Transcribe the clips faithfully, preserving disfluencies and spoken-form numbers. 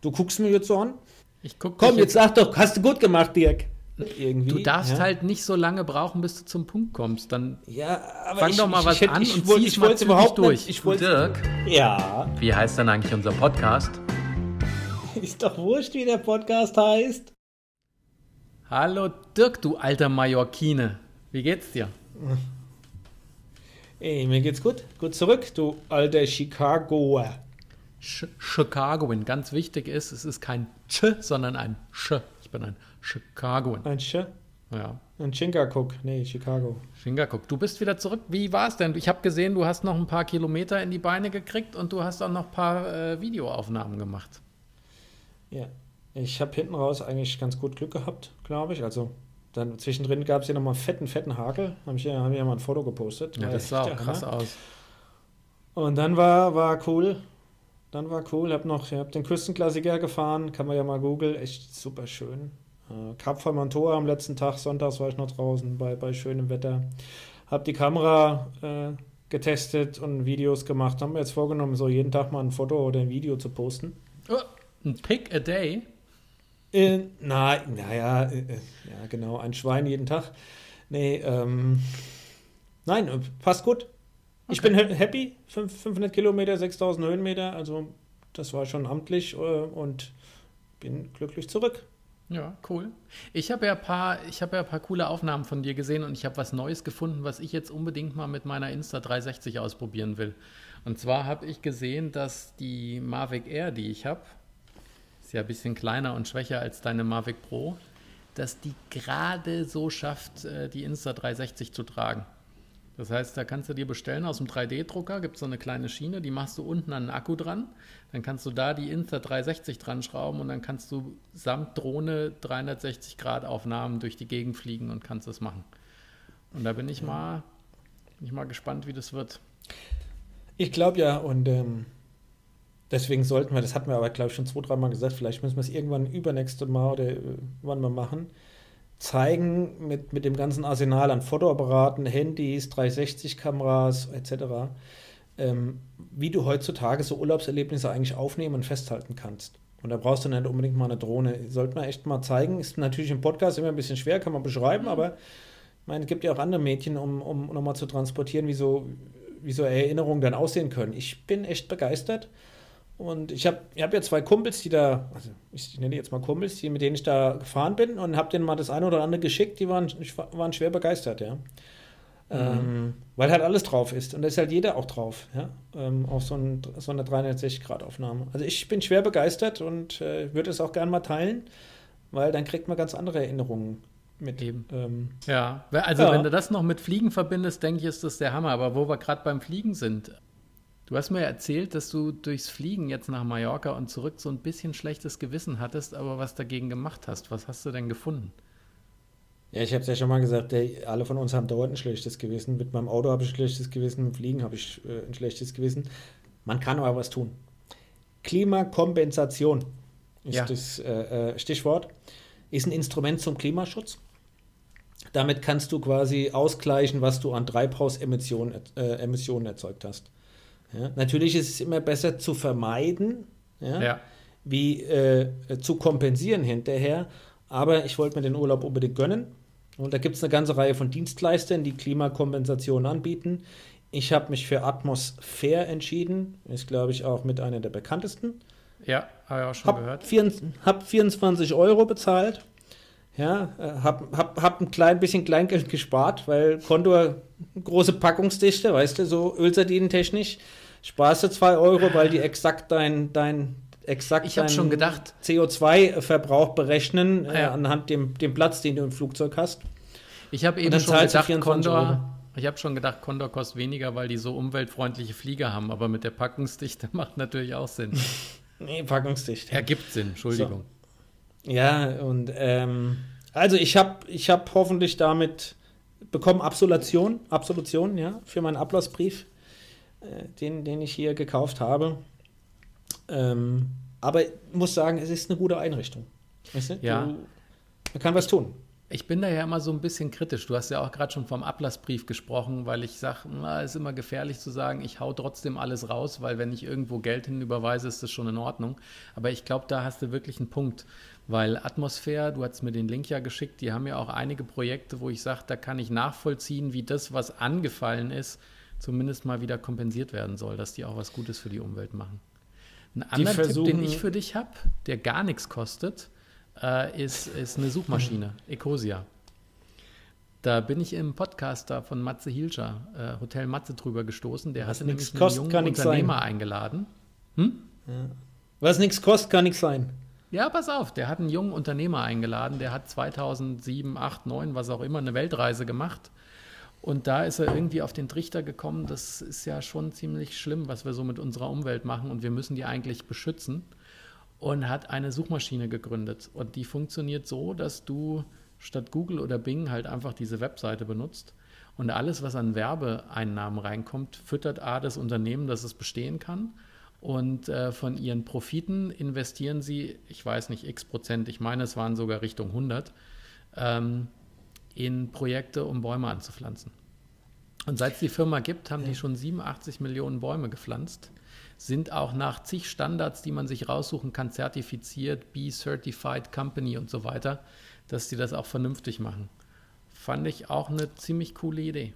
Du guckst mir jetzt so an? Ich guck Komm, jetzt sag doch, hast du gut gemacht, Dirk. Irgendwie, du darfst ja. halt nicht so lange brauchen, bis du zum Punkt kommst. Dann ja, aber fang ich, doch mal ich, was ich, an ich, und ich, zieh ich mal wollte überhaupt durch. Nicht, ich wollte, Dirk, ja. Wie heißt denn eigentlich unser Podcast? Ist doch wurscht, wie der Podcast heißt. Hallo Dirk, du alter Mallorquine. Wie geht's dir? Ey, mir geht's gut. Gut zurück, du alter Chicagoer. Ch- Chicagoan. Ganz wichtig ist, es ist kein Ch, sondern ein Sch. Ich bin ein Chicagoan. Ein Sch? Ja. Ein Chingachgook. Nee, Chicago. Chingachgook. Du bist wieder zurück. Wie war's denn? Ich habe gesehen, du hast noch ein paar Kilometer in die Beine gekriegt und du hast auch noch ein paar äh, Videoaufnahmen gemacht. Ja. Ich habe hinten raus eigentlich ganz gut Glück gehabt, glaube ich. Also dann zwischendrin gab es ja nochmal einen fetten, fetten Hagel. Haben wir ja, ja mal ein Foto gepostet. Ja, das sah auch krass Hammer. aus. Und dann war, war cool. Dann war cool. Ich habe noch, ich hab den Küstenklassiker gefahren. Kann man ja mal googeln. Echt super schön. Äh, Cap Formentor am letzten Tag. Sonntags war ich noch draußen bei, bei schönem Wetter. Habe die Kamera äh, getestet und Videos gemacht. Haben wir jetzt vorgenommen, so jeden Tag mal ein Foto oder ein Video zu posten. Oh, ein Pick a Day? Äh, na, naja, äh, ja genau, ein Schwein jeden Tag. Nee, ähm, nein, passt gut. Ich Okay. bin happy, fünfhundert Kilometer, sechstausend Höhenmeter, also das war schon amtlich äh, und bin glücklich zurück. Ja, cool. Ich habe ja ein paar, ich habe ja ein paar coole Aufnahmen von dir gesehen und ich habe was Neues gefunden, was ich jetzt unbedingt mal mit meiner Insta dreihundertsechzig ausprobieren will. Und zwar habe ich gesehen, dass die Mavic Air, die ich habe, ist ja ein bisschen kleiner und schwächer als deine Mavic Pro, dass die gerade so schafft, die Insta dreihundertsechzig zu tragen. Das heißt, da kannst du dir bestellen aus dem drei D Drucker, gibt es so eine kleine Schiene, die machst du unten an den Akku dran, dann kannst du da die Insta dreihundertsechzig dran schrauben und dann kannst du samt Drohne dreihundertsechzig Grad Aufnahmen durch die Gegend fliegen und kannst das machen. Und da bin ich mal, bin ich mal gespannt, wie das wird. Ich glaube ja, und ähm, deswegen sollten wir, das hatten wir aber, glaube ich, schon zwei, dreimal gesagt, vielleicht müssen wir es irgendwann übernächste Mal oder äh, wann wir machen, zeigen mit, mit dem ganzen Arsenal an Fotoapparaten, Handys, dreihundertsechzig Kameras et cetera, ähm, wie du heutzutage so Urlaubserlebnisse eigentlich aufnehmen und festhalten kannst. Und da brauchst du nicht unbedingt mal eine Drohne. Sollte man echt mal zeigen. Ist natürlich im Podcast immer ein bisschen schwer, kann man beschreiben, mhm. aber ich meine, es gibt ja auch andere Medien, um, um nochmal zu transportieren, wie so, wie so Erinnerungen dann aussehen können. Ich bin echt begeistert. Und ich habe ich hab ja zwei Kumpels, die da, also ich nenne die jetzt mal Kumpels, die, mit denen ich da gefahren bin und habe denen mal das eine oder andere geschickt, die waren, waren schwer begeistert, ja. Mhm. Ähm, weil halt alles drauf ist und da ist halt jeder auch drauf, ja, ähm, auf so, ein, so eine dreihundertsechzig Grad Aufnahme. Also ich bin schwer begeistert und äh, würde es auch gerne mal teilen, weil dann kriegt man ganz andere Erinnerungen mit. Eben. Ähm, ja, also ja. wenn du das noch mit Fliegen verbindest, denke ich, ist das der Hammer. Aber wo wir gerade beim Fliegen sind, du hast mir erzählt, dass du durchs Fliegen jetzt nach Mallorca und zurück so ein bisschen schlechtes Gewissen hattest, aber was dagegen gemacht hast. Was hast du denn gefunden? Ja, ich habe es ja schon mal gesagt, ey, alle von uns haben dauernd ein schlechtes Gewissen. Mit meinem Auto habe ich ein schlechtes Gewissen, mit dem Fliegen habe ich äh, ein schlechtes Gewissen. Man kann aber was tun. Klimakompensation ist Ja. das äh, Stichwort. Ist ein Instrument zum Klimaschutz. Damit kannst du quasi ausgleichen, was du an Treibhausemissionen äh, Emissionen erzeugt hast. Ja, natürlich ist es immer besser zu vermeiden, ja, Ja. wie äh, zu kompensieren hinterher. Aber ich wollte mir den Urlaub unbedingt gönnen. Und da gibt es eine ganze Reihe von Dienstleistern, die Klimakompensation anbieten. Ich habe mich für Atmosphäre entschieden. Ist, glaube ich, auch mit einer der bekanntesten. Ja, habe ich auch schon hab gehört. vierundzwanzig, hab vierundzwanzig Euro bezahlt. Ja, äh, hab, hab, hab ein klein bisschen Kleingeld gespart, weil Condor große Packungsdichte, weißt du, so ölsardinentechnisch. Sparst du zwei Euro, weil die exakt dein, dein, exakt Ich hab deinen schon gedacht. C O zwei Verbrauch berechnen, äh, Ja. anhand dem, dem Platz, den du im Flugzeug hast. Ich habe Und eben dann schon zahlst du gedacht, vierundzwanzig Euro. Condor, ich habe schon gedacht, Condor kostet weniger, weil die so umweltfreundliche Flieger haben, aber mit der Packungsdichte macht natürlich auch Sinn. Nee, Packungsdichte. Ergibt Sinn, Entschuldigung. Ja, und ähm, also ich habe ich hab hoffentlich damit bekommen Absolution, Absolution, ja, für meinen Ablassbrief, äh, den, den ich hier gekauft habe. Ähm, aber ich muss sagen, es ist eine gute Einrichtung. Weißt du? Ja. Du, man kann was tun. Ich bin da ja immer so ein bisschen kritisch. Du hast ja auch gerade schon vom Ablassbrief gesprochen, weil ich sage, es ist immer gefährlich zu sagen, ich hau trotzdem alles raus, weil wenn ich irgendwo Geld hinüberweise, ist das schon in Ordnung. Aber ich glaube, da hast du wirklich einen Punkt, weil Atmosphäre, du hast mir den Link ja geschickt, die haben ja auch einige Projekte, wo ich sage, da kann ich nachvollziehen, wie das, was angefallen ist, zumindest mal wieder kompensiert werden soll, dass die auch was Gutes für die Umwelt machen. Ein anderer Tipp, den ich für dich habe, der gar nichts kostet, äh, ist, ist eine Suchmaschine, Ecosia. Da bin ich im Podcast da von Matze Hilscher, äh, Hotel Matze, drüber gestoßen. Der Was hat nämlich kostet, einen kann jungen Unternehmer sein. eingeladen. Hm? Ja. Was nichts kostet, kann nichts sein. Ja, pass auf, der hat einen jungen Unternehmer eingeladen, der hat zweitausendsieben, acht, neun, was auch immer, eine Weltreise gemacht. Und da ist er irgendwie auf den Trichter gekommen, das ist ja schon ziemlich schlimm, was wir so mit unserer Umwelt machen und wir müssen die eigentlich beschützen. Und hat eine Suchmaschine gegründet. Und die funktioniert so, dass du statt Google oder Bing halt einfach diese Webseite benutzt. Und alles, was an Werbeeinnahmen reinkommt, füttert A, das Unternehmen, dass es bestehen kann. Und äh, von ihren Profiten investieren sie, ich weiß nicht, x Prozent, ich meine, es waren sogar Richtung hundert, ähm, in Projekte, um Bäume anzupflanzen. Und seit es die Firma gibt, haben die schon siebenundachtzig Millionen Bäume gepflanzt, sind auch nach zig Standards, die man sich raussuchen kann, zertifiziert, B-Certified Company und so weiter, dass die das auch vernünftig machen. Fand ich auch eine ziemlich coole Idee.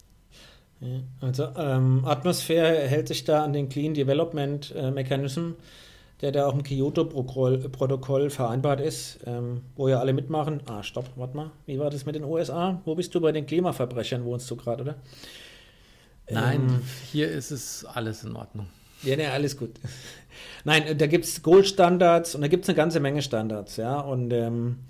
Ja, also ähm, Atmosphäre hält sich da an den Clean Development äh, Mechanism, der da auch im Kyoto-Protokoll vereinbart ist, ähm, wo ja alle mitmachen. Ah, stopp, warte mal. Wie war das mit den U S A? Wo bist du bei den Klimaverbrechern? Wohnst du gerade, oder? Nein, Ähm, hier ist es alles in Ordnung. Ja, ne, alles gut. Nein, da gibt es Gold-Standards und da gibt es eine ganze Menge Standards, ja. Und ähm,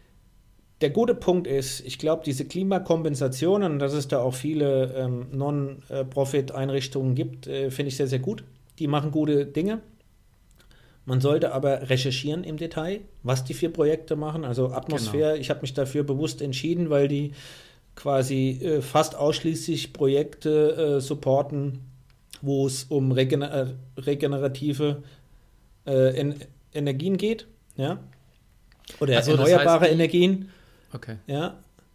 der gute Punkt ist, ich glaube, diese Klimakompensationen, dass es da auch viele ähm, Non-Profit-Einrichtungen gibt, äh, finde ich sehr, sehr gut. Die machen gute Dinge. Man sollte aber recherchieren im Detail, was die für Projekte machen. Also Atmosphäre, genau. Ich habe mich dafür bewusst entschieden, weil die quasi äh, fast ausschließlich Projekte äh, supporten, wo es um regener- regenerative äh, en- Energien geht, ja, oder also, erneuerbare das heißt, die, Energien, okay. ja,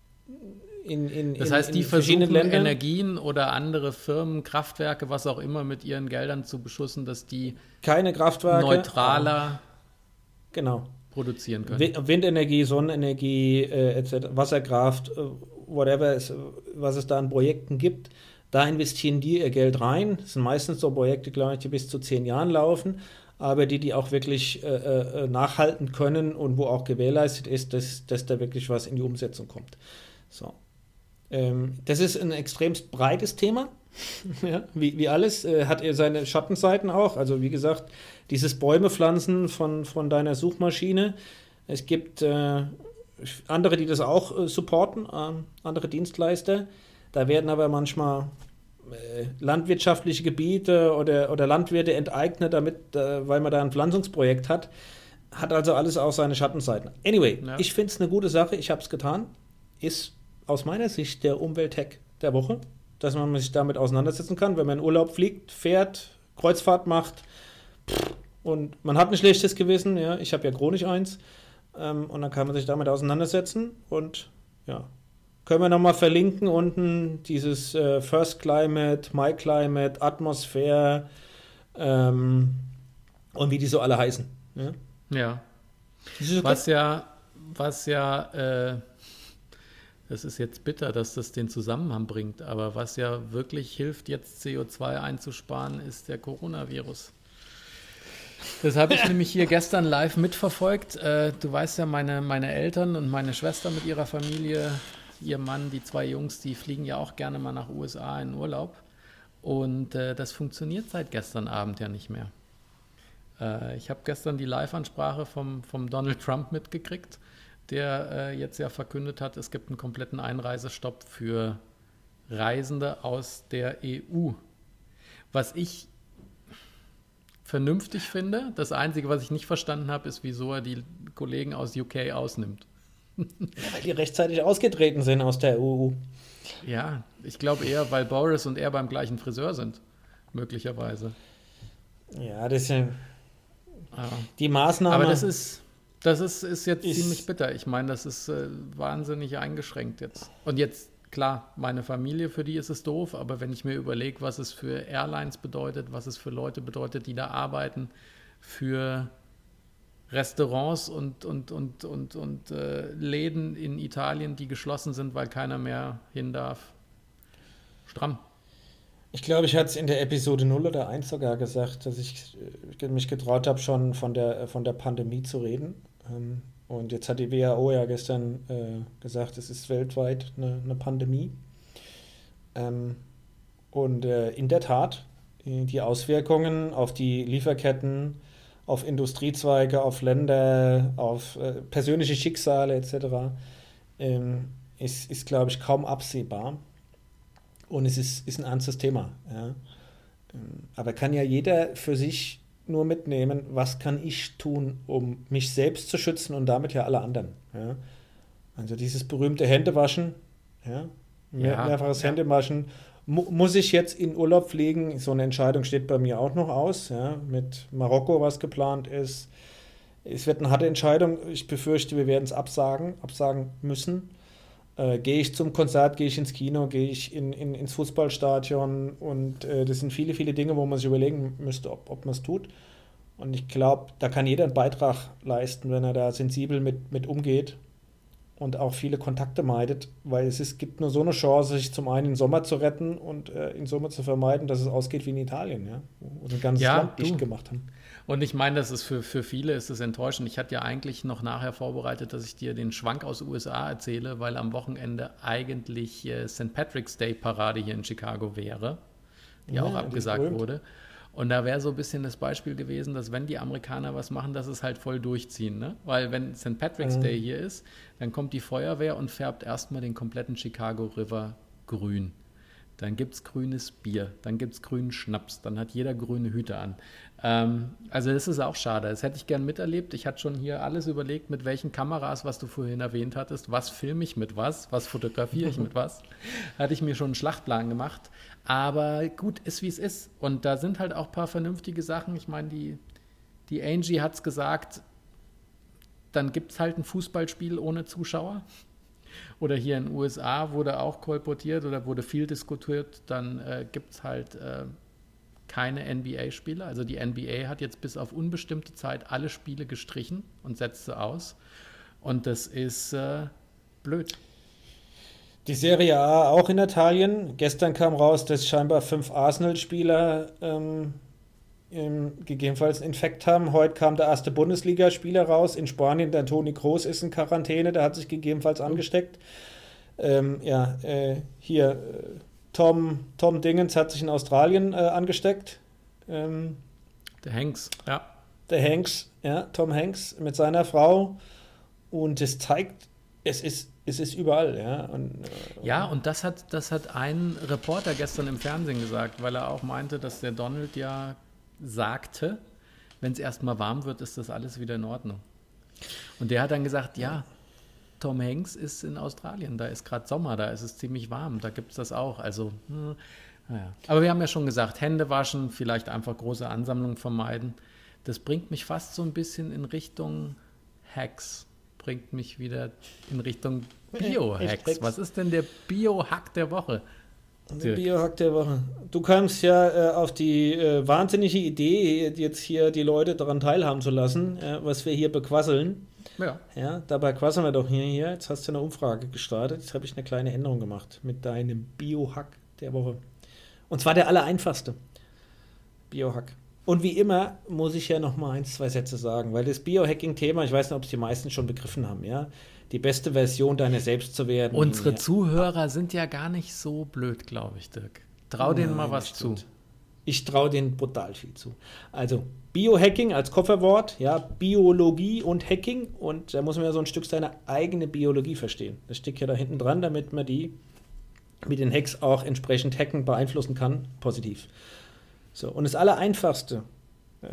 in, in, das in, heißt, in die verschiedenen versuchen Ländern. Energien oder andere Firmen, Kraftwerke, was auch immer, mit ihren Geldern zu beschussen, dass die keine Kraftwerke, neutraler genau. produzieren können. Wind- Windenergie, Sonnenenergie, äh, et cetera, Wasserkraft, äh, whatever, es, was es da an Projekten gibt. Da investieren die ihr Geld rein. Das sind meistens so Projekte, glaube ich, die bis zu zehn Jahren laufen, aber die, die auch wirklich äh, äh, nachhalten können und wo auch gewährleistet ist, dass, dass da wirklich was in die Umsetzung kommt. So. Ähm, das ist ein extremst breites Thema, ja, wie, wie alles, äh, hat er seine Schattenseiten auch. Also wie gesagt, dieses Bäume pflanzen von, von deiner Suchmaschine. Es gibt äh, andere, die das auch äh, supporten, äh, andere Dienstleister. Da werden aber manchmal äh, landwirtschaftliche Gebiete oder, oder Landwirte enteignet, damit, äh, weil man da ein Pflanzungsprojekt hat. Hat also alles auch seine Schattenseiten. Anyway, ja. Ich finde es eine gute Sache, ich habe es getan. Ist aus meiner Sicht der Umwelt-Hack der Woche, dass man sich damit auseinandersetzen kann, wenn man in Urlaub fliegt, fährt, Kreuzfahrt macht pff, und man hat ein schlechtes Gewissen, ja, ich habe ja chronisch eins, ähm, und dann kann man sich damit auseinandersetzen und ja, können wir nochmal verlinken unten dieses äh, First Climate, My Climate, Atmosphäre ähm, und wie die so alle heißen. Ja. Ja. Okay. Was ja, was ja, äh, das ist jetzt bitter, dass das den Zusammenhang bringt, aber was ja wirklich hilft, jetzt C O zwei einzusparen, ist der Coronavirus. Das habe ich nämlich hier gestern live mitverfolgt. Äh, du weißt ja, meine, meine Eltern und meine Schwester mit ihrer Familie, ihr Mann, die zwei Jungs, die fliegen ja auch gerne mal nach U S A in Urlaub. Und äh, das funktioniert seit gestern Abend ja nicht mehr. Äh, ich habe gestern die Live-Ansprache vom, vom Donald Trump mitgekriegt, der äh, jetzt ja verkündet hat, es gibt einen kompletten Einreisestopp für Reisende aus der E U. Was ich vernünftig finde, das Einzige, was ich nicht verstanden habe, ist, wieso er die Kollegen aus U K ausnimmt. Ja, weil die rechtzeitig ausgetreten sind aus der E U. Ja, ich glaube eher, weil Boris und er beim gleichen Friseur sind, möglicherweise. Ja, das ist ja ja. die Maßnahme. Aber das ist, Das ist, ist jetzt Ist- ziemlich bitter. Ich meine, das ist äh, wahnsinnig eingeschränkt jetzt. Und jetzt, klar, meine Familie, für die ist es doof, aber wenn ich mir überlege, was es für Airlines bedeutet, was es für Leute bedeutet, die da arbeiten, für Restaurants und, und, und, und, und äh, Läden in Italien, die geschlossen sind, weil keiner mehr hin darf. Stramm. Ich glaube, ich hatte es in der Episode null oder eins sogar gesagt, dass ich äh, mich getraut habe, schon von der, von der Pandemie zu reden. Ähm, und jetzt hat die W H O ja gestern äh, gesagt, es ist weltweit eine, eine Pandemie. Ähm, und äh, in der Tat, äh, die Auswirkungen auf die Lieferketten, auf Industriezweige, auf Länder, auf äh, persönliche Schicksale et cetera ähm, ist, ist glaube ich, kaum absehbar. Und es ist, ist ein ernstes Thema. Ja. Ähm, Aber kann ja jeder für sich nur mitnehmen, was kann ich tun, um mich selbst zu schützen und damit ja alle anderen. Ja. Also dieses berühmte Händewaschen, ja, mehr, Ja, mehrfaches ja. Händewaschen. Mu muss ich jetzt in Urlaub fliegen? So eine Entscheidung steht bei mir auch noch aus. Ja, mit Marokko, was geplant ist. Es wird eine harte Entscheidung. Ich befürchte, wir werden es absagen, absagen müssen. Äh, gehe ich zum Konzert, gehe ich ins Kino, gehe ich in, in, ins Fußballstadion und äh, das sind viele, viele Dinge, wo man sich überlegen müsste, ob, ob man es tut. Und ich glaube, da kann jeder einen Beitrag leisten, wenn er da sensibel mit, mit umgeht und auch viele Kontakte meidet, weil es ist, gibt nur so eine Chance, sich zum einen im Sommer zu retten und äh, im Sommer zu vermeiden, dass es ausgeht wie in Italien, ja, wo sie ein ganzes Ja, Land dicht du. gemacht haben. Und ich meine, das ist für, für viele ist es enttäuschend. Ich hatte ja eigentlich noch nachher vorbereitet, dass ich dir den Schwank aus U S A erzähle, weil am Wochenende eigentlich äh, Sankt Patrick's Day Parade hier in Chicago wäre, die auch Ja, die ist abgesagt berühmt. wurde. Und da wäre so ein bisschen das Beispiel gewesen, dass wenn die Amerikaner was machen, dass es halt voll durchziehen. Ne? Weil wenn Sankt Patrick's Day Mhm. hier ist, dann kommt die Feuerwehr und färbt erstmal den kompletten Chicago River grün. Dann gibt es grünes Bier, dann gibt es grünen Schnaps, dann hat jeder grüne Hüte an. Ähm, also das ist auch schade. Das hätte ich gern miterlebt. Ich hatte schon hier alles überlegt, mit welchen Kameras, was du vorhin erwähnt hattest, was filme ich mit was, was fotografiere ich mit was. Hatte ich mir schon einen Schlachtplan gemacht. Aber gut, ist wie es ist. Und da sind halt auch ein paar vernünftige Sachen. Ich meine, die, die Angie hat es gesagt, dann gibt es halt ein Fußballspiel ohne Zuschauer. Oder hier in den U S A wurde auch kolportiert oder wurde viel diskutiert, dann äh, gibt es halt äh, keine N B A-Spiele. Also die N B A hat jetzt bis auf unbestimmte Zeit alle Spiele gestrichen und setzt sie aus. Und das ist äh, blöd. Die Serie A auch in Italien. Gestern kam raus, dass scheinbar fünf Arsenal-Spieler ähm, ähm, gegebenenfalls einen Infekt haben. Heute kam der erste Bundesligaspieler raus. In Spanien, der Toni Kroos ist in Quarantäne, der hat sich gegebenenfalls angesteckt. Ähm, ja, äh, hier, äh, Tom, Tom Dingens hat sich in Australien äh, angesteckt. Ähm, Der Hanks, ja. der Hanks, ja, Tom Hanks mit seiner Frau. Und es zeigt, es ist, es ist überall, ja. Und, äh, Ja, und das hat, das hat ein Reporter gestern im Fernsehen gesagt, weil er auch meinte, dass der Donald ja sagte, wenn es erstmal warm wird, ist das alles wieder in Ordnung. Und der hat dann gesagt, ja, Tom Hanks ist in Australien, da ist gerade Sommer, da ist es ziemlich warm, da gibt es das auch. Also, hm, naja. Aber wir haben ja schon gesagt, Hände waschen, vielleicht einfach große Ansammlungen vermeiden. Das bringt mich fast so ein bisschen in Richtung Hacks, bringt mich wieder in Richtung Echt Bio-Hacks. Hacks? Was ist denn der Bio-Hack der Woche? Der Dirk? Biohack der Woche. Du kamst ja äh, auf die äh, wahnsinnige Idee, jetzt hier die Leute daran teilhaben zu lassen, äh, was wir hier bequasseln. Ja. Ja, dabei quasseln wir doch hier, hier. Jetzt hast du eine Umfrage gestartet. Jetzt habe ich eine kleine Änderung gemacht mit deinem Biohack der Woche. Und zwar der allereinfachste Biohack. Und wie immer muss ich ja noch mal ein, zwei Sätze sagen, weil das Biohacking-Thema, ich weiß nicht, ob es die meisten schon begriffen haben, ja, die beste Version deiner selbst zu werden. Unsere Ja. Zuhörer sind ja gar nicht so blöd, glaube ich, Dirk. Trau denen mal Nein, was das zu. stimmt. Ich traue denen brutal viel zu. Also Biohacking als Kofferwort, ja, Biologie und Hacking, und da muss man ja so ein Stück seine eigene Biologie verstehen. Das steckt ja da hinten dran, damit man die mit den Hacks auch entsprechend hacken, beeinflussen kann, positiv. So, und das Allereinfachste, äh,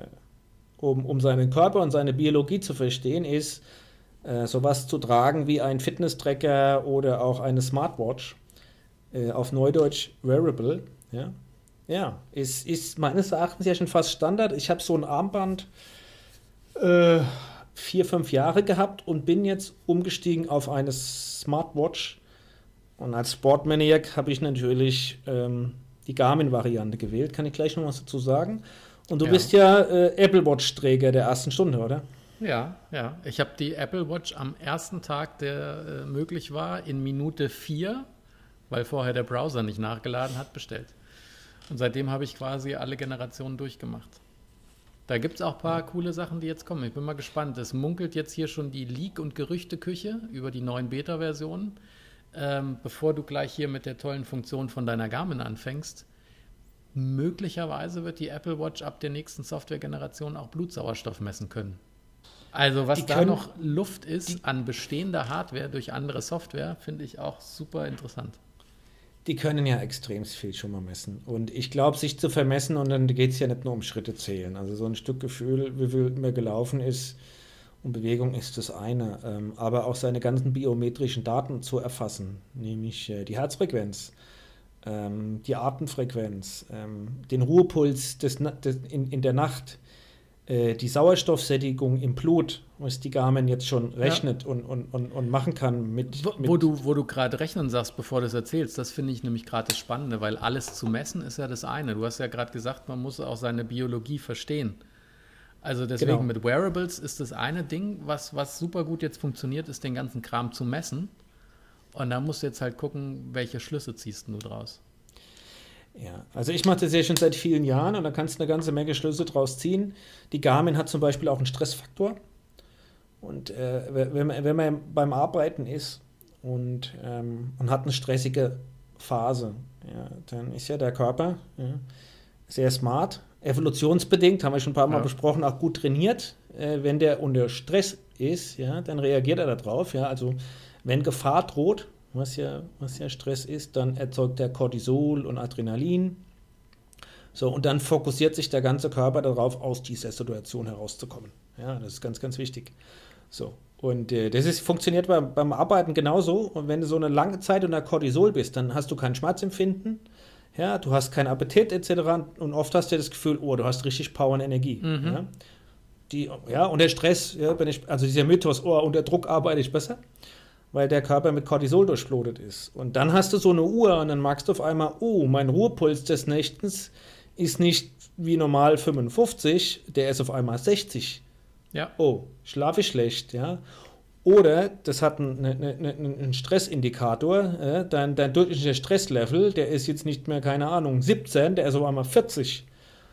um, um seinen Körper und seine Biologie zu verstehen, ist äh, sowas zu tragen wie ein Fitness-Tracker oder auch eine Smartwatch, äh, auf Neudeutsch Wearable, ja. Ja, ist, ist meines Erachtens ja schon fast Standard. Ich habe so ein Armband, äh, vier, fünf Jahre gehabt und bin jetzt umgestiegen auf eine Smartwatch. Und als Sportmaniac habe ich natürlich ähm, die Garmin-Variante gewählt. Kann ich gleich noch was dazu sagen? Und du Ja. bist ja äh, Apple Watch-Träger der ersten Stunde, oder? Ja, ja. Ich habe die Apple Watch am ersten Tag, der äh, möglich war, in Minute vier, weil vorher der Browser nicht nachgeladen hat, bestellt. Und seitdem habe ich quasi alle Generationen durchgemacht. Da gibt es auch ein paar coole Sachen, die jetzt kommen. Ich bin mal gespannt. Es munkelt jetzt hier schon die Leak- und Gerüchteküche über die neuen Beta-Versionen. Ähm, bevor du gleich hier mit der tollen Funktion von deiner Garmin anfängst, möglicherweise wird die Apple Watch ab der nächsten Software-Generation auch Blutsauerstoff messen können. Also was Die da können- noch Luft ist an bestehender Hardware durch andere Software, finde ich auch super interessant. Die können ja extrem viel schon mal messen. Und ich glaube, sich zu vermessen, und dann geht es ja nicht nur um Schritte zählen. Also so ein Stück Gefühl, wie viel mir gelaufen ist und Bewegung ist das eine. Ähm, aber auch seine ganzen biometrischen Daten zu erfassen, nämlich äh, die Herzfrequenz, ähm, die Atemfrequenz, ähm, den Ruhepuls des, Na- des, in, in der Nacht, äh, die Sauerstoffsättigung im Blut, was die Garmin jetzt schon rechnet und, und, und, und machen kann mit, Wo, mit wo du, wo du gerade rechnen sagst, bevor du es erzählst, das finde ich nämlich gerade das Spannende, weil alles zu messen ist ja das eine. Du hast ja gerade gesagt, man muss auch seine Biologie verstehen. Also deswegen Genau. mit Wearables ist das eine Ding, was, was super gut jetzt funktioniert, ist den ganzen Kram zu messen. Und da musst du jetzt halt gucken, welche Schlüsse ziehst du draus. Ja, also ich mache das ja schon seit vielen Jahren und da kannst du eine ganze Menge Schlüsse draus ziehen. Die Garmin hat zum Beispiel auch einen Stressfaktor. Und äh, wenn, man, wenn man beim Arbeiten ist und, ähm, und hat eine stressige Phase, ja, dann ist ja der Körper ja, sehr smart, evolutionsbedingt, haben wir schon ein paar Mal Ja. besprochen, auch gut trainiert. Äh, wenn der unter Stress ist, ja, dann reagiert er darauf. Ja, also wenn Gefahr droht, was ja, was ja Stress ist, dann erzeugt er Cortisol und Adrenalin. So, und dann fokussiert sich der ganze Körper darauf, aus dieser Situation herauszukommen. Ja, das ist ganz, ganz wichtig. So, und äh, das ist, funktioniert beim, beim Arbeiten genauso. Und wenn du so eine lange Zeit unter Cortisol bist, dann hast du kein Schmerzempfinden, ja, du hast keinen Appetit et cetera. Und oft hast du das Gefühl, oh, du hast richtig Power und Energie. Mhm. Ja. Die, ja, und der Stress, ja, wenn ich, also dieser Mythos, oh, unter Druck arbeite ich besser, weil der Körper mit Cortisol durchblutet ist. Und dann hast du so eine Uhr und dann merkst du auf einmal, oh, mein Ruhepuls des Nächtens ist nicht wie normal fünfundfünfzig, der ist auf einmal sechzig. Ja. Oh, schlafe ich schlecht, ja. Oder das hat einen, einen, einen Stressindikator, äh, dein, dein durchschnittlicher Stresslevel, der ist jetzt nicht mehr, keine Ahnung, siebzehn, der ist auf einmal vierzig.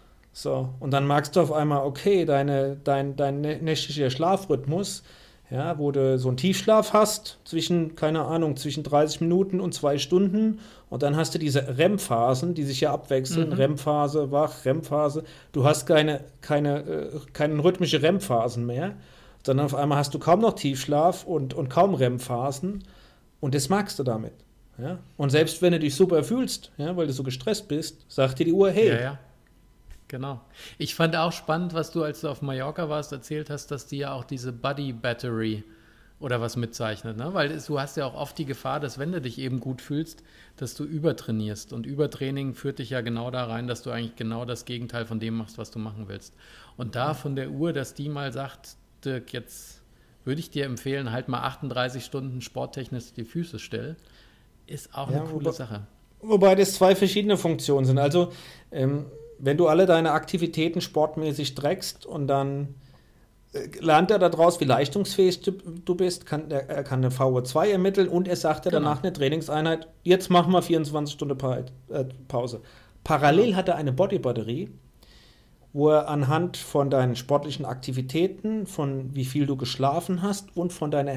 So, und dann merkst du auf einmal, okay, deine, dein, dein nächtlicher Schlafrhythmus, ja, wo du so einen Tiefschlaf hast, zwischen, keine Ahnung, zwischen dreißig Minuten und zwei Stunden, und dann hast du diese R E M-Phasen, die sich ja abwechseln, Mhm. R E M-Phase, wach, R E M-Phase, du hast keine, keine, äh, keine rhythmische R E M-Phasen mehr, sondern auf einmal hast du kaum noch Tiefschlaf und, und kaum R E M-Phasen, und das magst du damit. Ja? Und selbst wenn du dich super fühlst, ja, weil du so gestresst bist, sagt dir die Uhr, hey, Ja, ja. Genau. Ich fand auch spannend, was du, als du auf Mallorca warst, erzählt hast, dass die ja auch diese Buddy Battery oder was mitzeichnet, ne? Weil es- du hast ja auch oft die Gefahr, dass wenn du dich eben gut fühlst, dass du übertrainierst. Und Übertraining führt dich ja genau da rein, dass du eigentlich genau das Gegenteil von dem machst, was du machen willst. Und da von der Uhr, dass die mal sagt, Dirk, jetzt würde ich dir empfehlen, halt mal achtunddreißig Stunden sporttechnisch die Füße still, ist auch Ja, eine coole wobei- Sache. Wobei das zwei verschiedene Funktionen sind. Also, ähm, wenn du alle deine Aktivitäten sportmäßig trackst und dann äh, lernt er daraus, wie leistungsfähig du, du bist, kann, er, er kann eine V O zwei ermitteln und er sagt dir Genau. danach eine Trainingseinheit, jetzt machen wir vierundzwanzig Stunden pa äh, Pause. Parallel hat er eine Bodybatterie, wo er anhand von deinen sportlichen Aktivitäten, von wie viel du geschlafen hast und von deiner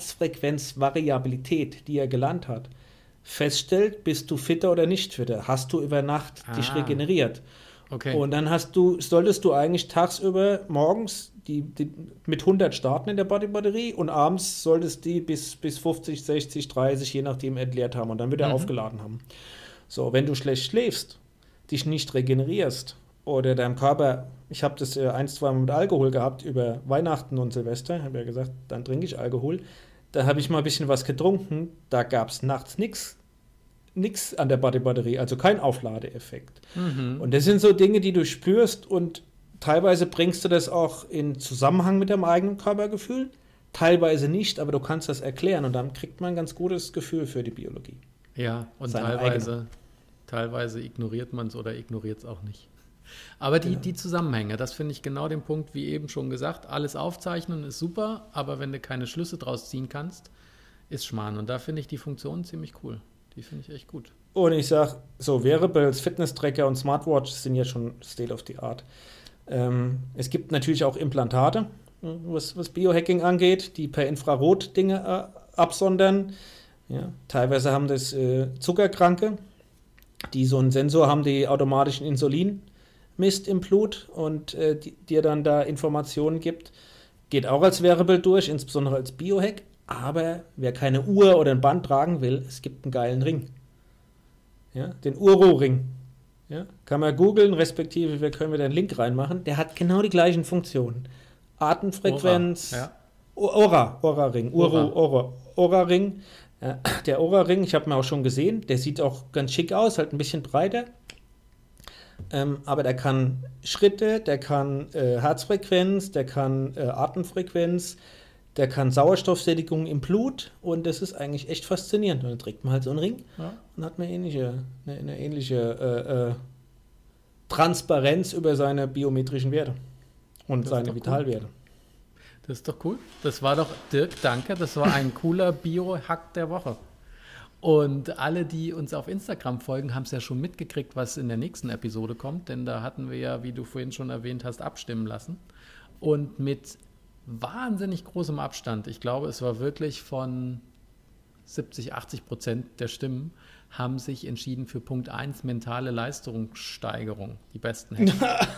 Herzfrequenzvariabilität, die er gelernt hat, feststellt, bist du fitter oder nicht fitter. Hast du über Nacht dich Ah. regeneriert. Okay. Und dann hast du, solltest du eigentlich tagsüber morgens die, die mit hundert starten in der Bodybatterie und abends solltest die bis, bis fünfzig, sechzig, dreißig, je nachdem entleert haben und dann wieder Mhm. aufgeladen haben. So, wenn du schlecht schläfst, dich nicht regenerierst oder deinem Körper, ich habe das äh, ein, zwei Mal mit Alkohol gehabt über Weihnachten und Silvester, habe ja gesagt, dann trinke ich Alkohol. Da habe ich mal ein bisschen was getrunken, da gab es nachts nichts nix an der Bodybatterie, also kein Aufladeeffekt. Mhm. Und das sind so Dinge, die du spürst und teilweise bringst du das auch in Zusammenhang mit deinem eigenen Körpergefühl, teilweise nicht, aber du kannst das erklären und dann kriegt man ein ganz gutes Gefühl für die Biologie. Ja, und Seine teilweise, teilweise ignoriert man es oder ignoriert es auch nicht. Aber die, Genau. die Zusammenhänge, das finde ich genau den Punkt, wie eben schon gesagt, alles aufzeichnen ist super, aber wenn du keine Schlüsse draus ziehen kannst, ist Schmarrn. Und da finde ich die Funktion ziemlich cool. Die finde ich echt gut. Und ich sage, so Wearables, Fitness-Tracker und Smartwatches sind ja schon State of the Art. Ähm, es gibt natürlich auch Implantate, was, was Biohacking angeht, die per Infrarot Dinge äh, absondern. Ja, teilweise haben das äh, Zuckerkranke, die so einen Sensor haben, die automatischen Insulin misst im Blut und äh, die, dir dann da Informationen gibt. Geht auch als Wearable durch, insbesondere als Biohack. Aber wer keine Uhr oder ein Band tragen will, es gibt einen geilen Ring. Ja, den Uro-Ring. Ja, kann man googeln, respektive wir können wir den Link reinmachen. Der hat genau die gleichen Funktionen. Atemfrequenz, Ora, ja. Ora, Ora-Ring, Ora. Uro, Ora, Ora-Ring. Ja, der Ora-Ring, ich habe ihn auch schon gesehen, der sieht auch ganz schick aus, halt ein bisschen breiter. Ähm, aber der kann Schritte, der kann äh, Herzfrequenz, der kann äh, Atemfrequenz, der kann Sauerstoffsättigung im Blut und das ist eigentlich echt faszinierend. Und dann trägt man halt so einen Ring Ja. und hat eine ähnliche, eine, eine ähnliche äh, äh, Transparenz über seine biometrischen Werte und Das ist seine doch cool. Vitalwerte. Das ist doch cool. Das war doch, Dirk, danke. Das war ein cooler Bio-Hack der Woche. Und alle, die uns auf Instagram folgen, haben es ja schon mitgekriegt, was in der nächsten Episode kommt. Denn da hatten wir ja, wie du vorhin schon erwähnt hast, abstimmen lassen. Und mit wahnsinnig großem Abstand, ich glaube, es war wirklich von siebzig, achtzig Prozent der Stimmen, haben sich entschieden für Punkt eins, mentale Leistungssteigerung. Die besten Hacks.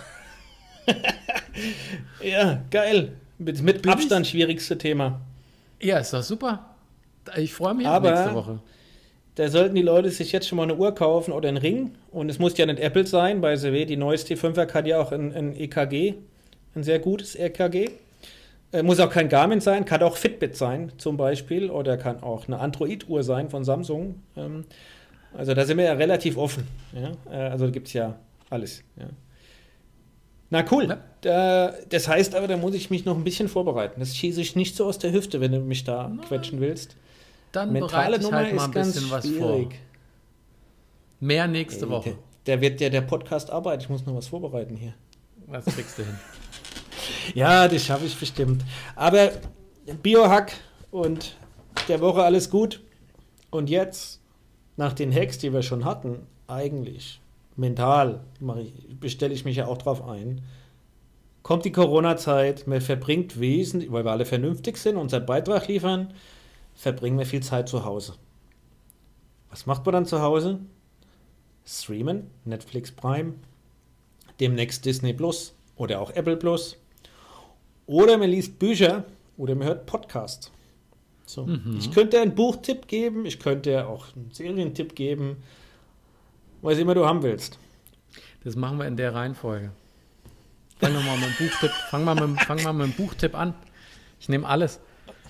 Ja, geil. Mit, mit Bin Abstand schwierigste Thema. Ja, ist doch super. Ich freue mich auf Aber nächste Woche. da sollten die Leute sich jetzt schon mal eine Uhr kaufen oder einen Ring. Und es muss ja nicht Apple sein, bei S W. Die neueste fünfer hat ja auch ein, ein E K G, ein sehr gutes E K G. Äh, muss auch kein Garmin sein, kann auch Fitbit sein zum Beispiel oder kann auch eine Android-Uhr sein von Samsung. Ähm, also da sind wir ja relativ offen. Ja? Äh, also da gibt es ja alles. Ja. Na cool. Ja. Da, das heißt aber, da muss ich mich noch ein bisschen vorbereiten. Das schieße ich nicht so aus der Hüfte, wenn du mich da Nein. quetschen willst. Dann Mentale bereite ich halt Nummer mal ein ist ganz bisschen was vor. schwierig. Mehr nächste Ey, Woche. Der, der wird ja der Podcast arbeiten. Ich muss noch was vorbereiten hier. Was kriegst du hin? Ja, das schaffe ich bestimmt. Aber Biohack und der Woche alles gut. Und jetzt, nach den Hacks, die wir schon hatten, eigentlich mental mache ich, bestelle ich mich ja auch drauf ein. Kommt die Corona-Zeit, man verbringt wesentlich, weil wir alle vernünftig sind, unseren Beitrag liefern, verbringen wir viel Zeit zu Hause. Was macht man dann zu Hause? Streamen, Netflix Prime, demnächst Disney Plus oder auch Apple Plus. Oder man liest Bücher oder man hört Podcasts. So. Mhm. Ich könnte einen Buchtipp geben, ich könnte auch einen Serientipp geben, was immer du haben willst. Das machen wir in der Reihenfolge. Fangen wir mal mit dem Buchtipp, fang mal mit, fang mal mit dem Buchtipp an. Ich nehme alles.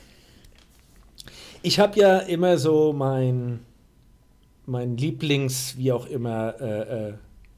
Ich habe ja immer so mein, mein Lieblings, wie auch immer, äh, äh,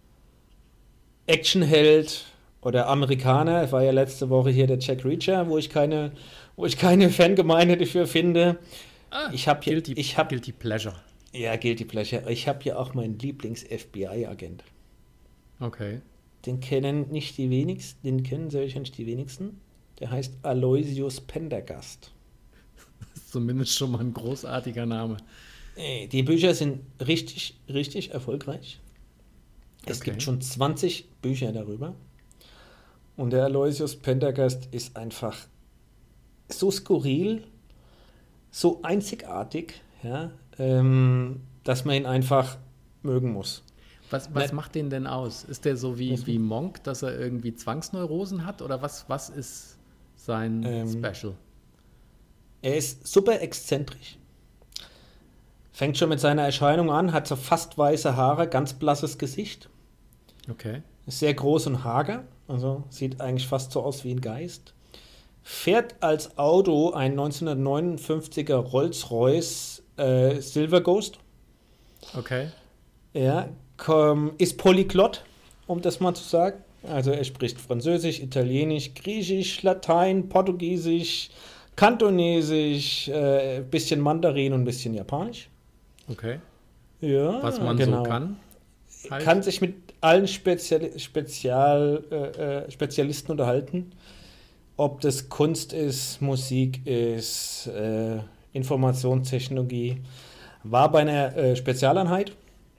Actionheld oder Amerikaner. Es war ja letzte Woche hier der Jack Reacher, wo ich keine, wo ich keine Fangemeinde dafür finde. Ah, Ich habe hier, Guilty, ich habe, Guilty Pleasure. ja, Guilty Pleasure. Ich habe ja auch meinen Lieblings-F B I-Agent. Okay. Den kennen nicht die wenigsten, den kennen sicher nicht die wenigsten. Der heißt Aloysius Pendergast. Das ist zumindest schon mal ein großartiger Name. Ey, die Bücher sind richtig, richtig erfolgreich. Es Okay. gibt schon zwanzig Bücher darüber. Und der Aloysius Pendergast ist einfach so skurril, so einzigartig, ja, ähm, dass man ihn einfach mögen muss. Was, was Ne- macht den denn aus? Ist der so wie, Was- wie Monk, dass er irgendwie Zwangsneurosen hat? Oder was, was ist sein Ähm, Special? Er ist super exzentrisch. Fängt schon mit seiner Erscheinung an, hat so fast weiße Haare, ganz blasses Gesicht. Okay. Ist sehr groß und hager, also sieht eigentlich fast so aus wie ein Geist. Fährt als Auto ein neunzehnhundertneunundfünfziger Rolls-Royce äh, Silver Ghost. Okay. Ja, komm, ist Polyglott, um das mal zu sagen. Also er spricht Französisch, Italienisch, Griechisch, Latein, Portugiesisch, Kantonesisch, äh, bisschen Mandarin und ein bisschen Japanisch. Okay. Ja, Was man genau. so kann. Halt. Kann sich mit allen Spezial, Spezial, äh, äh, Spezialisten unterhalten. Ob das Kunst ist, Musik ist, äh, Informationstechnologie. War bei einer äh, Spezialeinheit.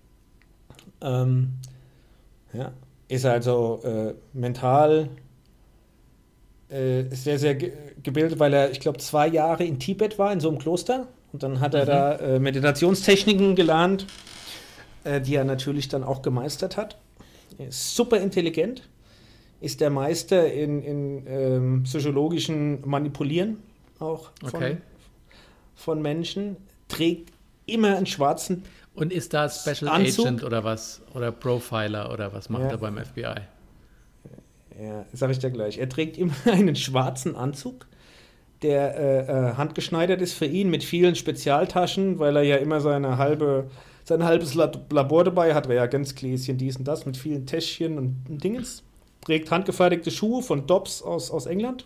Ähm, ja, ist also äh, mental äh, sehr, sehr ge gebildet, weil er, ich glaube, zwei Jahre in Tibet war, in so einem Kloster. Und dann hat er Mhm. da äh, Meditationstechniken gelernt, äh, die er natürlich dann auch gemeistert hat. Er ist super intelligent, ist der Meister in, in ähm, psychologischen Manipulieren auch von, Okay. von Menschen, trägt immer einen schwarzen Und ist da Special Anzug. Agent oder was? Oder Profiler oder was macht Ja. er beim F B I? Ja, sag ich dir gleich. Er trägt immer einen schwarzen Anzug, der äh, äh, handgeschneidert ist für ihn mit vielen Spezialtaschen, weil er ja immer seine halbe, sein halbes Lab- Labor dabei hat, Reagenzgläschen, dies und das, mit vielen Täschchen und, und Dingens. Trägt handgefertigte Schuhe von Dobbs aus, aus England.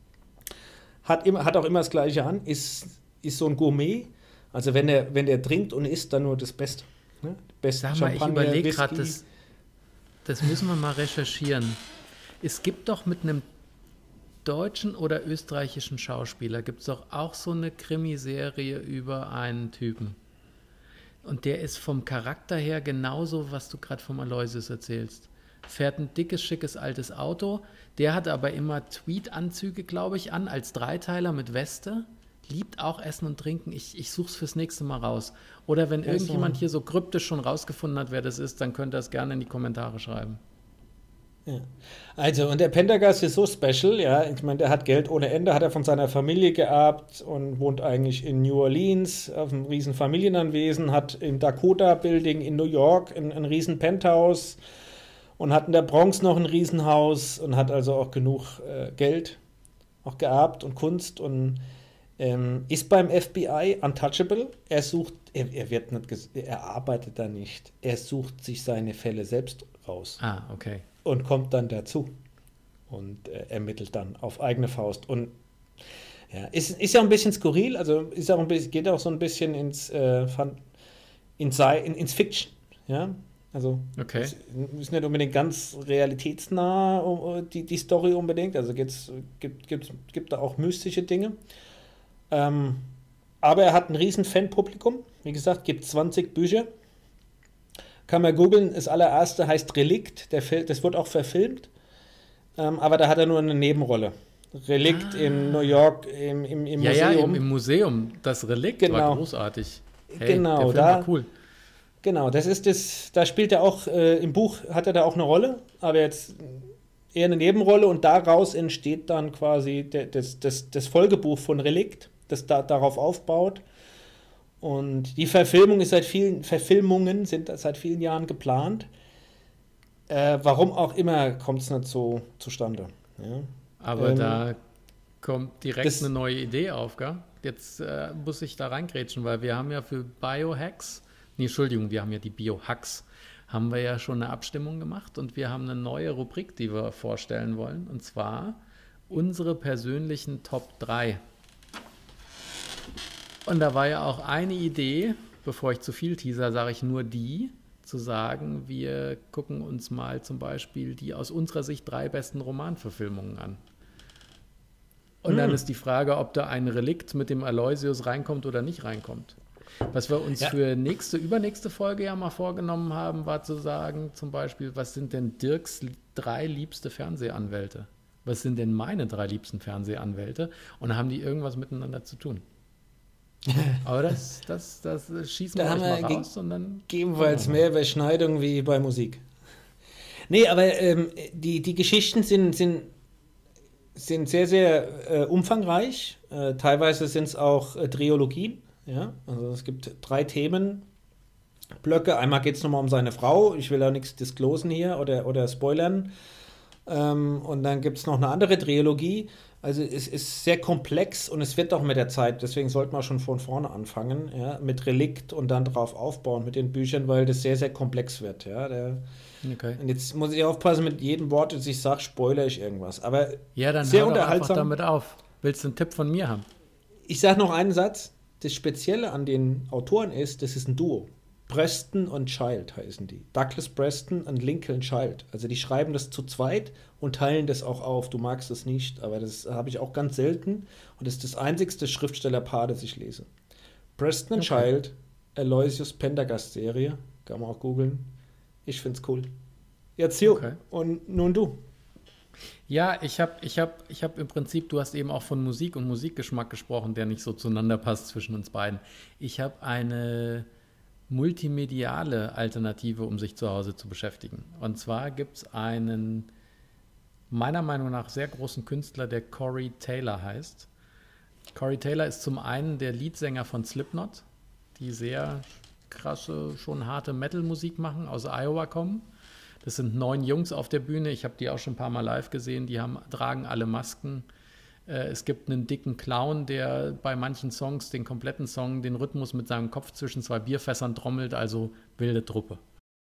Hat, immer, hat auch immer das Gleiche an, ist, ist so ein Gourmet. Also wenn er, wenn er trinkt und isst, dann nur das Beste. Ne? Best Sag mal, ich Champagner, überlege Whisky. gerade, das, das müssen wir mal recherchieren. Es gibt doch mit einem deutschen oder österreichischen Schauspieler, gibt es doch auch so eine Krimiserie über einen Typen. Und der ist vom Charakter her genauso, was du gerade vom Aloysius erzählst. Fährt ein dickes, schickes, altes Auto. Der hat aber immer Tweed-Anzüge, glaube ich, an, als Dreiteiler mit Weste. Liebt auch Essen und Trinken. Ich, ich suche es fürs nächste Mal raus. Oder wenn Ja, irgendjemand so. hier so kryptisch schon rausgefunden hat, wer das ist, dann könnt ihr es gerne in die Kommentare schreiben. Ja. Also, und der Pendergast ist so special, ja. Ich meine, der hat Geld ohne Ende, hat er von seiner Familie geerbt und wohnt eigentlich in New Orleans auf einem riesen Familienanwesen, hat im Dakota Building in New York ein, ein riesen Penthouse und hat in der Bronx noch ein Riesenhaus und hat also auch genug äh, Geld auch geerbt und Kunst und ähm, ist beim F B I untouchable. Er sucht, er, er wird nicht, ges- er arbeitet da nicht. Er sucht sich seine Fälle selbst raus Ah, okay. und kommt dann dazu und äh, ermittelt dann auf eigene Faust. Und ja, ist, ist ja ein bisschen skurril, also ist auch ein bisschen, geht auch so ein bisschen ins, äh, Fan- ins, Sci- in, ins Fiction, ja. Also Okay. ist, ist nicht unbedingt ganz realitätsnah uh, die, die Story unbedingt, also gibt's, gibt, gibt, gibt da auch mystische Dinge. Ähm, aber er hat ein riesen Fanpublikum, wie gesagt, gibt zwanzig Bücher. Kann man googeln, das allererste heißt Relikt, der Fil das wird auch verfilmt, ähm, aber da hat er nur eine Nebenrolle. Relikt in New York im, im, im Ja, ja, Museum. im, im Museum. Das Relikt war Genau. großartig. Hey, Genau, der Film da- war cool. Genau, das ist das, da spielt er auch, äh, im Buch hat er da auch eine Rolle, aber jetzt eher eine Nebenrolle und daraus entsteht dann quasi der, das, das, das Folgebuch von Relikt, das da, darauf aufbaut. Und die Verfilmung ist seit vielen, Verfilmungen sind seit vielen Jahren geplant. Äh, warum auch immer kommt es nicht so zustande. Ja. Aber Ähm, da kommt direkt das- eine neue Idee auf, gell? Jetzt äh, muss ich da reingrätschen, weil wir haben ja für Biohacks, nee, Entschuldigung, wir haben ja die Biohacks, haben wir ja schon eine Abstimmung gemacht und wir haben eine neue Rubrik, die wir vorstellen wollen, und zwar unsere persönlichen Top drei. Und da war ja auch eine Idee, bevor ich zu viel teaser, sage ich nur die, zu sagen, wir gucken uns mal zum Beispiel die aus unserer Sicht drei besten Romanverfilmungen an. Und dann Hm. ist die Frage, ob da ein Relikt mit dem Aloysius reinkommt oder nicht reinkommt. Was wir uns Ja. für nächste, übernächste Folge ja mal vorgenommen haben, war zu sagen, zum Beispiel, was sind denn Dirks drei liebste Fernsehanwälte? Was sind denn meine drei liebsten Fernsehanwälte? Und haben die irgendwas miteinander zu tun? Aber das, das, das schießen Da wir haben euch wir mal ge- raus und dann Gegebenenfalls gucken wir mehr Überschneidung wie bei Musik. Nee, aber ähm, die, die Geschichten sind, sind, sind sehr, sehr äh, umfangreich. Äh, teilweise sind es auch äh, Triologien. Ja? Also es gibt drei Themenblöcke. Einmal geht es nochmal um seine Frau. Ich will auch nichts disclosen hier oder, oder spoilern. Ähm, und dann gibt es noch eine andere Trilogie. Also es ist sehr komplex und es wird auch mit der Zeit, deswegen sollte man schon von vorne anfangen, ja, mit Relikt und dann drauf aufbauen mit den Büchern, weil das sehr, sehr komplex wird. Ja. Der, Okay. Und jetzt muss ich aufpassen mit jedem Wort, das ich sage, spoilere ich irgendwas. Aber Ja, dann sehr hör doch einfach unterhaltsam. damit auf. Willst du einen Tipp von mir haben? Ich sage noch einen Satz. Das Spezielle an den Autoren ist, das ist ein Duo. Preston und Child heißen die. Douglas Preston und Lincoln Child. Also die schreiben das zu zweit und teilen das auch auf. Du magst es nicht, aber das habe ich auch ganz selten. Und das ist das einzigste Schriftstellerpaar, das ich lese. Preston und Okay. Child, Aloysius Pendergast-Serie. Kann man auch googeln. Ich find's cool. Jetzt jo. Okay. Und nun du. Ja, ich habe ich hab, ich hab im Prinzip, du hast eben auch von Musik und Musikgeschmack gesprochen, der nicht so zueinander passt zwischen uns beiden. Ich habe eine multimediale Alternative, um sich zu Hause zu beschäftigen. Und zwar gibt es einen, meiner Meinung nach, sehr großen Künstler, der Corey Taylor heißt. Corey Taylor ist zum einen der Leadsänger von Slipknot, die sehr krasse, schon harte Metal-Musik machen, aus Iowa kommen. Das sind neun Jungs auf der Bühne. Ich habe die auch schon ein paar Mal live gesehen. Die haben, tragen alle Masken. Äh, es gibt einen dicken Clown, der bei manchen Songs, den kompletten Song, den Rhythmus mit seinem Kopf zwischen zwei Bierfässern trommelt. Also wilde Truppe.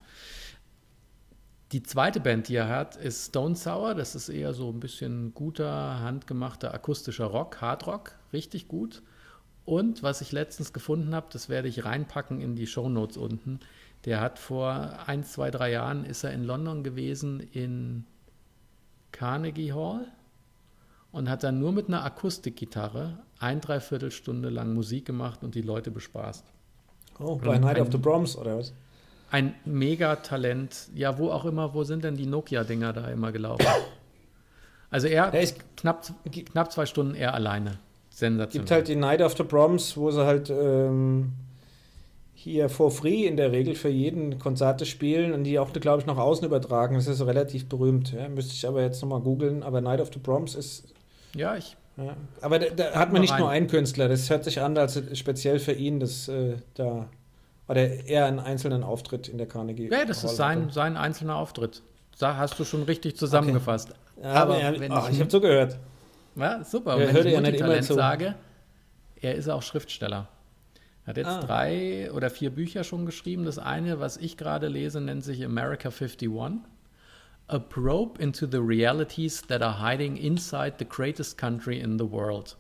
Die zweite Band, die er hat, ist Stone Sour. Das ist eher so ein bisschen guter, handgemachter, akustischer Rock, Hardrock. Richtig gut. Und was ich letztens gefunden habe, das werde ich reinpacken in die Shownotes unten. Der hat vor ein, zwei, drei Jahren ist er in London gewesen, in Carnegie Hall und hat dann nur mit einer Akustikgitarre ein Dreiviertelstunde lang Musik gemacht und die Leute bespaßt. Oh, bei Und Night ein- of the Proms oder was? Ein Megatalent. Ja, wo auch immer, wo sind denn die Nokia-Dinger da immer gelaufen? Also er Ja, es knapp, knapp zwei Stunden er alleine. Sensationell. gibt halt die Night of the Proms, wo sie halt ähm, hier for free in der Regel für jeden Konzerte spielen und die auch, glaube ich, nach außen übertragen. Das ist relativ berühmt. Ja. Müsste ich aber jetzt nochmal googeln. Aber Night of the Proms ist. Ja, ich Ja. Aber da, da hat mal man nicht rein. nur einen Künstler. Das hört sich an, als speziell für ihn, das äh, da. Oder eher einen einzelnen Auftritt in der Carnegie. Ja, das Hall ist sein, hatte. sein einzelner Auftritt. Da hast du schon richtig zusammengefasst. Ja, Aber ja, wenn oh, ich- ich habe zugehört. Ja, super. Ja, Und wenn hört ich ja nicht immer Multitalent zu. sage, er ist auch Schriftsteller. Er hat jetzt Ah. drei oder vier Bücher schon geschrieben. Das eine, was ich gerade lese, nennt sich America einundfünfzig. A probe into the realities that are hiding inside the greatest country in the world.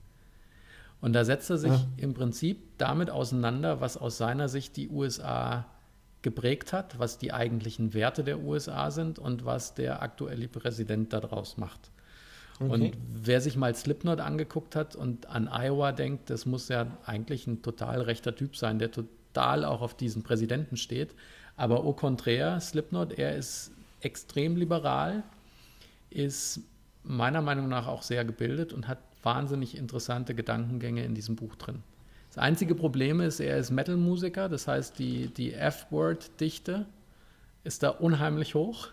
Und da setzt er sich Ah. im Prinzip damit auseinander, was aus seiner Sicht die U S A geprägt hat, was die eigentlichen Werte der U S A sind und was der aktuelle Präsident daraus macht. Okay. Und wer sich mal Slipknot angeguckt hat und an Iowa denkt, das muss ja eigentlich ein total rechter Typ sein, der total auch auf diesen Präsidenten steht. Aber au contraire, Slipknot, er ist extrem liberal, ist meiner Meinung nach auch sehr gebildet und hat wahnsinnig interessante Gedankengänge in diesem Buch drin. Das einzige Problem ist, er ist Metal-Musiker, das heißt, die, die F-Word-Dichte ist da unheimlich hoch.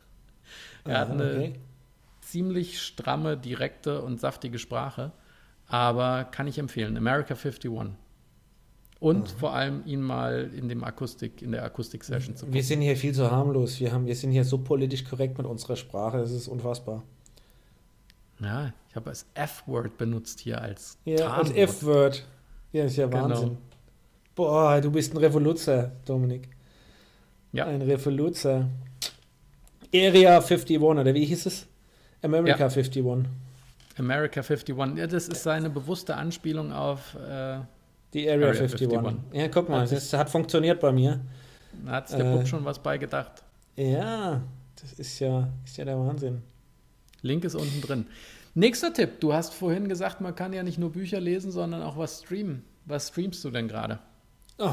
Er hat Ah, eine okay. ziemlich stramme, direkte und saftige Sprache, aber kann ich empfehlen. America einundfünfzig. Und vor allem ihn mal in dem Akustik, in der Akustik-Session zu Wir gucken. sind hier viel zu harmlos. Wir, haben, wir sind hier so politisch korrekt mit unserer Sprache. Das ist unfassbar. Ja, ich habe das F-Word benutzt hier als Ja, als Tarnwort. F-Word. Ja, ist ja Genau. Wahnsinn. Boah, du bist ein Revoluzer, Dominik. Ja. Ein Revoluzer. Area einundfünfzig, oder wie hieß es? America Ja. einundfünfzig. America einundfünfzig. Ja, das ist seine bewusste Anspielung auf, äh, Die Area, Area einundfünfzig. einundfünfzig. Ja, guck mal, Hat sich- das hat funktioniert bei mir. da hat der Äh. Bub schon was bei gedacht. Ja, das ist ja, ist ja der Wahnsinn. Link ist unten drin. Nächster Tipp. Du hast vorhin gesagt, man kann ja nicht nur Bücher lesen, sondern auch was streamen. Was streamst du denn gerade? Oh.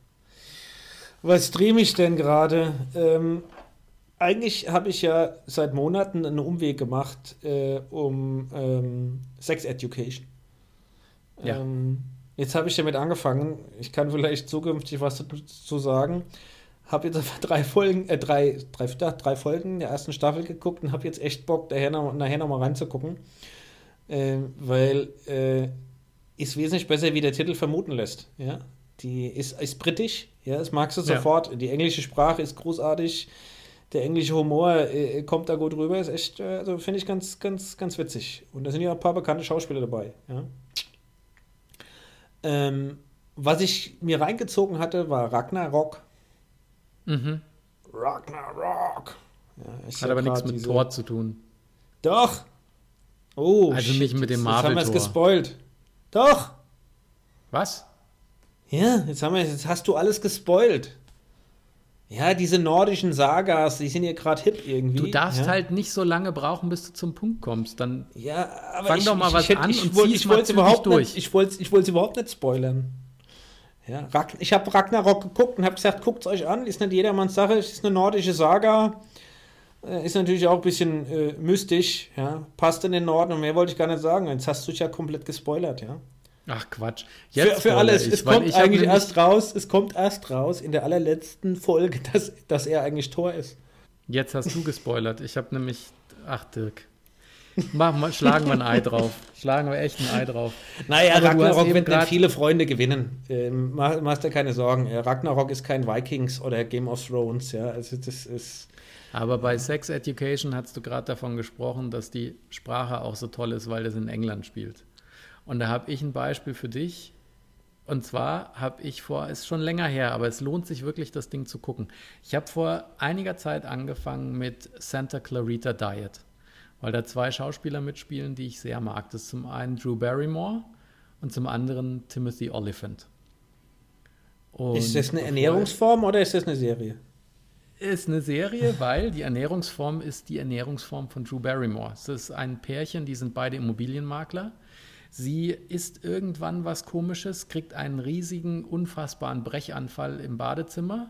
Was streame ich denn gerade? Ähm, eigentlich habe ich ja seit Monaten einen Umweg gemacht äh, um ähm, Sex Education. Ja. Ähm, jetzt habe ich damit angefangen. Ich kann vielleicht zukünftig was dazu sagen. Habe jetzt einfach drei Folgen, äh, drei, drei, drei Folgen der ersten Staffel geguckt und habe jetzt echt Bock, nachher noch, nachher noch mal reinzugucken. Äh, weil äh, ist wesentlich besser, wie der Titel vermuten lässt. Ja? Die ist, ist britisch, ja, das magst du Ja. sofort. Die englische Sprache ist großartig. Der englische Humor äh, kommt da gut rüber. Ist echt, äh, also finde ich ganz, ganz, ganz witzig. Und da sind ja ein paar bekannte Schauspieler dabei. Ja? Ähm, was ich mir reingezogen hatte, war Ragnarok. Mhm. Ragnarok. Ja, ist Hat ja aber nichts grad mit diese- Tor zu tun. Doch. Oh, Also shit, nicht mit dem jetzt, jetzt haben wir es Marvel-Tor. gespoilt. Doch. Was? Ja, jetzt, haben wir, jetzt hast du alles gespoilt. Ja, diese nordischen Sagas, die sind ja gerade hip irgendwie. Du darfst ja. halt nicht so lange brauchen, bis du zum Punkt kommst. Dann Ja, aber Fang ich, doch mal ich, was ich, hätte- an ich, und wollte- zieh's ich mal wollte es zügig überhaupt durch. nicht, ich wollte ich wollte es überhaupt nicht spoilern. Ja, Ragn- ich habe Ragnarok geguckt und habe gesagt, guckt es euch an, ist nicht jedermanns Sache, ist eine nordische Saga, äh, ist natürlich auch ein bisschen äh, mystisch, ja, passt in den Norden und mehr wollte ich gar nicht sagen, jetzt hast du dich ja komplett gespoilert, ja. Ach Quatsch. Für, für spoilere alles, ich, es weil kommt ich hab eigentlich nämlich- erst raus, es kommt erst raus in der allerletzten Folge, dass, dass er eigentlich Thor ist. Jetzt hast du gespoilert. Ich habe nämlich. Ach, Dirk. Mach mal, schlagen wir ein Ei drauf. Schlagen wir echt ein Ei drauf. Naja, Aber du hast Ragnarok eben wird nicht grad- viele Freunde gewinnen. Ähm, mach, machst dir keine Sorgen. Äh, Ragnarok ist kein Vikings oder Game of Thrones. Ja, also das ist. Aber bei Sex Education hast du gerade davon gesprochen, dass die Sprache auch so toll ist, weil das in England spielt. Und da habe ich ein Beispiel für dich. Und zwar habe ich vor, ist schon länger her, aber es lohnt sich wirklich, das Ding zu gucken. Ich habe vor einiger Zeit angefangen mit Santa Clarita Diet, weil da zwei Schauspieler mitspielen, die ich sehr mag. Das ist zum einen Drew Barrymore und zum anderen Timothy Olyphant. Und Ist das eine bevor- Ernährungsform oder ist das eine Serie? Ist eine Serie, weil die Ernährungsform ist die Ernährungsform von Drew Barrymore. Es ist ein Pärchen, die sind beide Immobilienmakler. Sie isst irgendwann was Komisches, kriegt einen riesigen, unfassbaren Brechanfall im Badezimmer,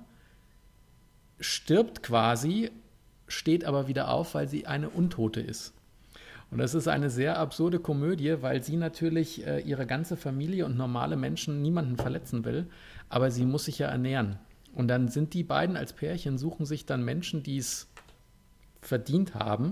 stirbt quasi, steht aber wieder auf, weil sie eine Untote ist. Und das ist eine sehr absurde Komödie, weil sie natürlich äh, ihre ganze Familie und normale Menschen niemanden verletzen will, aber sie muss sich ja ernähren. Und dann sind die beiden als Pärchen, suchen sich dann Menschen, die es verdient haben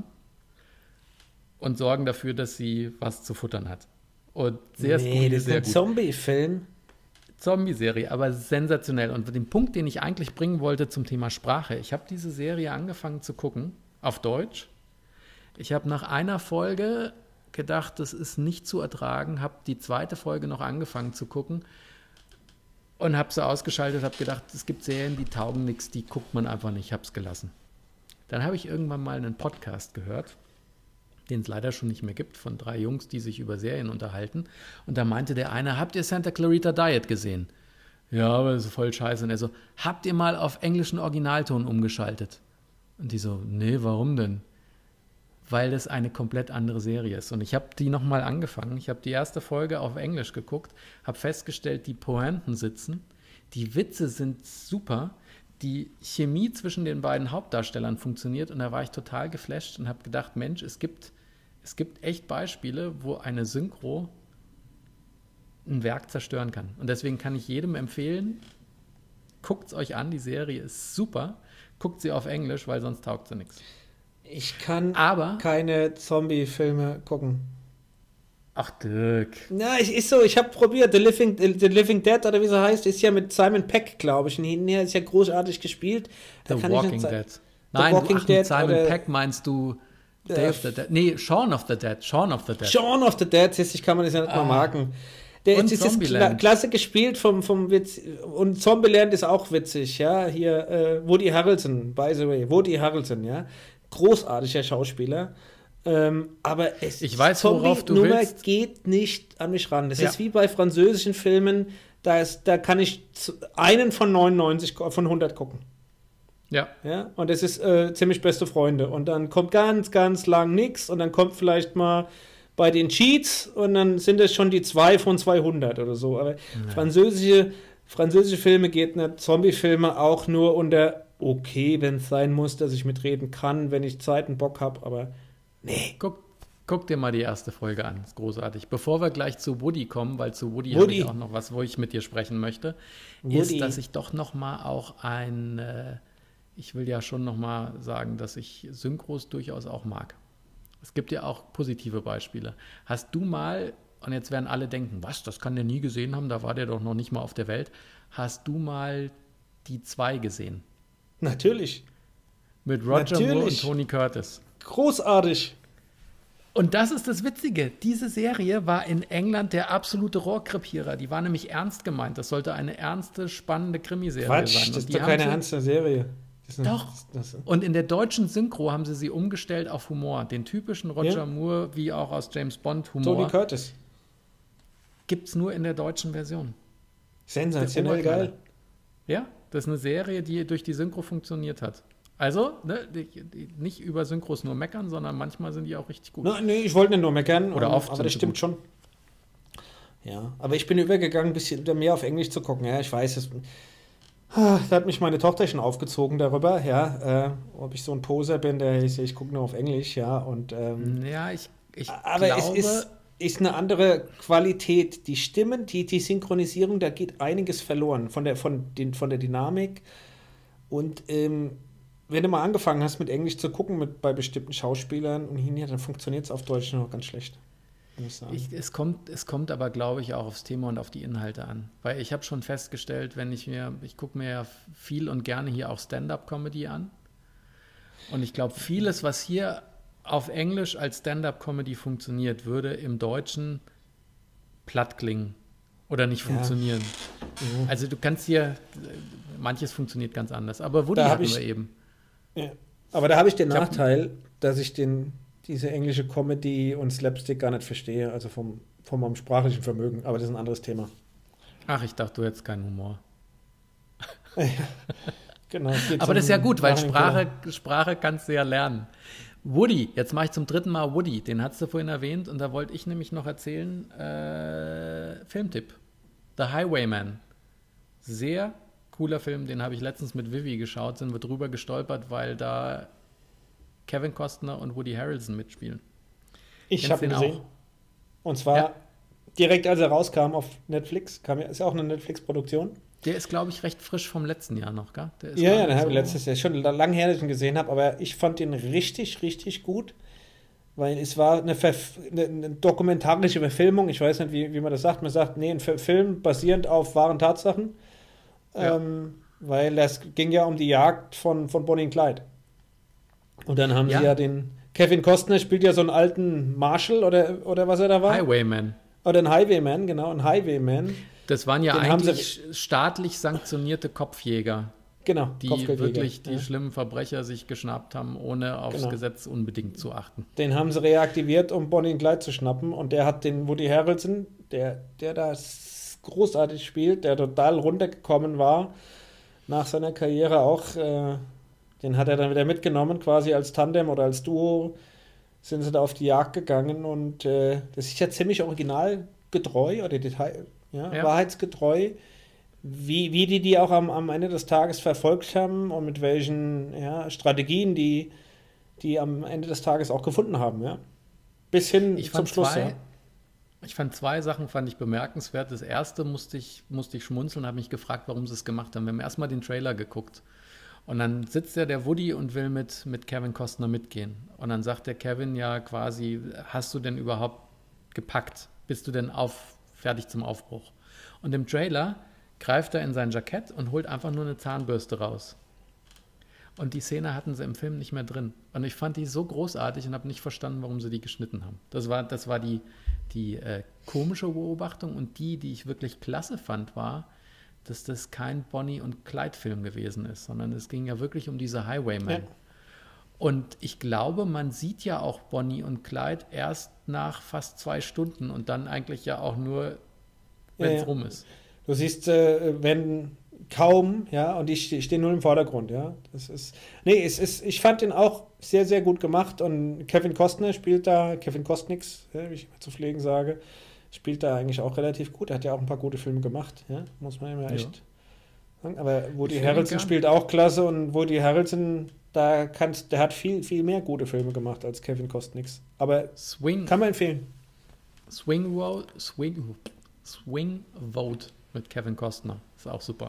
und sorgen dafür, dass sie was zu futtern hat. Und sehr nee, skurril, das ist sehr ein gut. Zombie-Film. Zombie-Serie, aber sensationell. Und den Punkt, den ich eigentlich bringen wollte zum Thema Sprache, ich habe diese Serie angefangen zu gucken, auf Deutsch. Ich habe nach einer Folge gedacht, das ist nicht zu ertragen, habe die zweite Folge noch angefangen zu gucken und habe sie ausgeschaltet, habe gedacht, es gibt Serien, die taugen nichts, die guckt man einfach nicht, habe es gelassen. Dann habe ich irgendwann mal einen Podcast gehört, den es leider schon nicht mehr gibt, von drei Jungs, die sich über Serien unterhalten. Und da meinte der eine, habt ihr Santa Clarita Diet gesehen? Ja, aber das ist voll scheiße. Und er so, habt ihr mal auf englischen Originalton umgeschaltet? Und die so, nee, warum denn? Weil das eine komplett andere Serie ist. Und ich habe die nochmal angefangen. Ich habe die erste Folge auf Englisch geguckt, habe festgestellt, die Pointen sitzen, die Witze sind super, die Chemie zwischen den beiden Hauptdarstellern funktioniert und da war ich total geflasht und habe gedacht, Mensch, es gibt, es gibt echt Beispiele, wo eine Synchro ein Werk zerstören kann. Und deswegen kann ich jedem empfehlen, guckt es euch an, die Serie ist super, guckt sie auf Englisch, weil sonst taugt sie nichts. Ich kann Aber, keine Zombie-Filme gucken. ach Dirk, Na, ich ist so, ich habe probiert, The Living, The Living Dead oder wie sie heißt, ist ja mit Simon Peck, glaube ich. Und hinterher ist ja großartig gespielt. Da The kann ich Walking nicht sa- Dead. Nein, Walking du, ach, Dead mit Simon oder- Peck meinst du Day Äh, of the Dead? Nee, Shaun of the Dead. Shaun of the Dead. Shaun of the Dead, siehst du, ich kann man das ja nicht mal Ah. merken. Der Und ist, ist kla Zombieland. klasse gespielt vom, vom Witz. Und Zombieland ist auch witzig, ja. Hier, äh, Woody Harrelson, by the way. Woody Harrelson, ja. Großartiger Schauspieler. Ähm, aber es Ich weiß, worauf du Zombie-Nummer willst. geht nicht an mich ran. Das Ja. ist wie bei französischen Filmen, da, ist, da kann ich zu- einen von neunundneunzig, ko- von hundert gucken. Ja. Ja, und das ist äh, ziemlich beste Freunde. Und dann kommt ganz, ganz lang nichts und dann kommt vielleicht mal bei den Cheats und dann sind es schon die zwei von zweihundert oder so. Aber französische, französische Filme geht nicht, Zombie-Filme auch nur unter okay, wenn es sein muss, dass ich mitreden kann, wenn ich Zeit und Bock habe, aber nee. Guck, guck dir mal die erste Folge an. Ist großartig. Bevor wir gleich zu Woody kommen, weil zu Woody, habe Woody. ich auch noch was, wo ich mit dir sprechen möchte, Woody. ist, dass ich doch noch mal auch ein, äh, ich will ja schon noch mal sagen, dass ich Synchros durchaus auch mag. Es gibt ja auch positive Beispiele. Hast du mal, und jetzt werden alle denken, was, das kann der nie gesehen haben, da war der doch noch nicht mal auf der Welt. Hast du mal die zwei gesehen? Natürlich. Mit Roger Moore und Natürlich. Tony Curtis. Großartig. Und das ist das Witzige. Diese Serie war in England der absolute Rohrkrepierer. Die war nämlich ernst gemeint. Das sollte eine ernste, spannende Krimiserie Quatsch, sein. das Und ist die doch haben keine sie- ernste Serie. Doch. Das, das, Und in der deutschen Synchro haben sie sie umgestellt auf Humor. Den typischen Roger Ja. Moore, wie auch aus James Bond Tony Humor, Curtis. gibt es nur in der deutschen Version. Sensationell Der Oberknaller. geil. Ja, das ist eine Serie, die durch die Synchro funktioniert hat. Also, ne, die, die, nicht über Synchros nur meckern, sondern manchmal sind die auch richtig gut. No, nee, ich wollte nicht nur meckern. Oder und, oft aber sind das sie stimmt gut. schon. Ja, aber ich bin übergegangen, ein bisschen mehr auf Englisch zu gucken. Ja, ich weiß, es, ah, da hat mich meine Tochter schon aufgezogen darüber, ja, äh, ob ich so ein Poser bin, der ich, ich gucke nur auf Englisch, ja, und ähm, Ja, ich, ich aber glaube, es ist, ist eine andere Qualität. Die Stimmen, die, die Synchronisierung, da geht einiges verloren von der, von den, von der Dynamik. Und ähm, wenn du mal angefangen hast, mit Englisch zu gucken, mit, bei bestimmten Schauspielern und hin, dann funktioniert es auf Deutsch noch ganz schlecht. Muss ich sagen. ich, es, kommt, es kommt aber, glaube ich, auch aufs Thema und auf die Inhalte an. Weil ich habe schon festgestellt, wenn ich mir, ich gucke mir ja viel und gerne hier auch Stand-up-Comedy an. Und ich glaube, vieles, was hier auf Englisch als Stand-up-Comedy funktioniert, würde im Deutschen platt klingen oder nicht Ja. funktionieren. Ja. Also du kannst hier, manches funktioniert ganz anders. Aber Woody Da hab hatten ich- wir eben. Ja. Aber da habe ich den Ich hab- Nachteil, dass ich den, diese englische Comedy und Slapstick gar nicht verstehe, also vom, von meinem sprachlichen Vermögen. Aber das ist ein anderes Thema. Ach, ich dachte, du hättest keinen Humor. Genau. es geht Aber zum das ist ja gut, weil Nachhinein- Sprache, Sprache kannst du ja lernen. Woody, jetzt mache ich zum dritten Mal Woody, den hast du vorhin erwähnt und da wollte ich nämlich noch erzählen, äh, Filmtipp, The Highwayman. Sehr cooler Film, den habe ich letztens mit Vivi geschaut, sind wir drüber gestolpert, weil da Kevin Costner und Woody Harrelson mitspielen. Ich Kennst habe ihn den gesehen. auch? Und zwar Ja. direkt als er rauskam auf Netflix. Kam, ja- ist ja auch eine Netflix-Produktion. Der ist, glaube ich, recht frisch vom letzten Jahr noch, gell? Der ist Ja, gar ja, nicht den habe ich so- letztes Jahr schon lange her, dass ich ihn gesehen habe, aber ich fand ihn richtig, richtig gut, weil es war eine, Verf eine, eine dokumentarische Verfilmung. Ich weiß nicht, wie, wie man das sagt. Man sagt, nee, ein Fi- Film basierend auf wahren Tatsachen, Ja. ähm, weil das ging ja um die Jagd von, von Bonnie und Clyde. Und dann haben Ja. sie ja den Kevin Costner spielt ja so einen alten Marshal oder, oder was er da war. Highwayman. Oder ein Highwayman, genau, ein Highwayman. Das waren ja Den haben sie- eigentlich staatlich sanktionierte Kopfjäger, Genau, die Kopfgeldjäger, wirklich die ja. schlimmen Verbrecher sich geschnappt haben, ohne aufs Genau. Gesetz unbedingt zu achten. Den haben sie reaktiviert, um Bonnie und Clyde zu schnappen. Und der hat den Woody Harrelson, der, der das großartig spielt, der total runtergekommen war nach seiner Karriere auch, äh, den hat er dann wieder mitgenommen, quasi als Tandem oder als Duo sind sie da auf die Jagd gegangen. Und äh, das ist ja ziemlich originalgetreu oder Detail, ja, Ja. wahrheitsgetreu, wie, wie die die auch am, am Ende des Tages verfolgt haben und mit welchen ja, Strategien die die am Ende des Tages auch gefunden haben, ja. Bis hin Ich zum fand, Schluss, zwei, ja. ich fand zwei Sachen fand ich bemerkenswert. Das erste musste ich, musste ich schmunzeln, habe mich gefragt, warum sie es gemacht haben. Wir haben erstmal den Trailer geguckt. Und dann sitzt ja der Woody und will mit, mit Kevin Costner mitgehen. Und dann sagt der Kevin ja quasi, hast du denn überhaupt gepackt? Bist du denn auf, fertig zum Aufbruch? Und im Trailer greift er in sein Jackett und holt einfach nur eine Zahnbürste raus. Und die Szene hatten sie im Film nicht mehr drin. Und ich fand die so großartig und habe nicht verstanden, warum sie die geschnitten haben. Das war, das war die, die äh, komische Beobachtung. Und die, die ich wirklich klasse fand, war, dass das kein Bonnie- und Clyde-Film gewesen ist, sondern es ging ja wirklich um diese Highwaymen. Ja. Und ich glaube, man sieht ja auch Bonnie und Clyde erst nach fast zwei Stunden und dann eigentlich ja auch nur, wenn es Ja, ja. rum ist. Du siehst, äh, wenn kaum, ja, und die ste- stehen nur im Vordergrund, ja. Das ist, nee, es ist, ich fand den auch sehr, sehr gut gemacht und Kevin Costner spielt da, Kevin Kostnix, ja, wie ich immer zu pflegen sage, spielt da eigentlich auch relativ gut. Er hat ja auch ein paar gute Filme gemacht, ja, muss man immer Ja. echt sagen. Aber Woody Ich find ihn Harrelson gern. spielt auch klasse und Woody Harrelson, da kannst, der hat viel, viel mehr gute Filme gemacht als Kevin Kostnix. Aber Swing, kann man empfehlen. Swing, Vote, Swing, Swing Vote mit Kevin Costner. Ist auch super.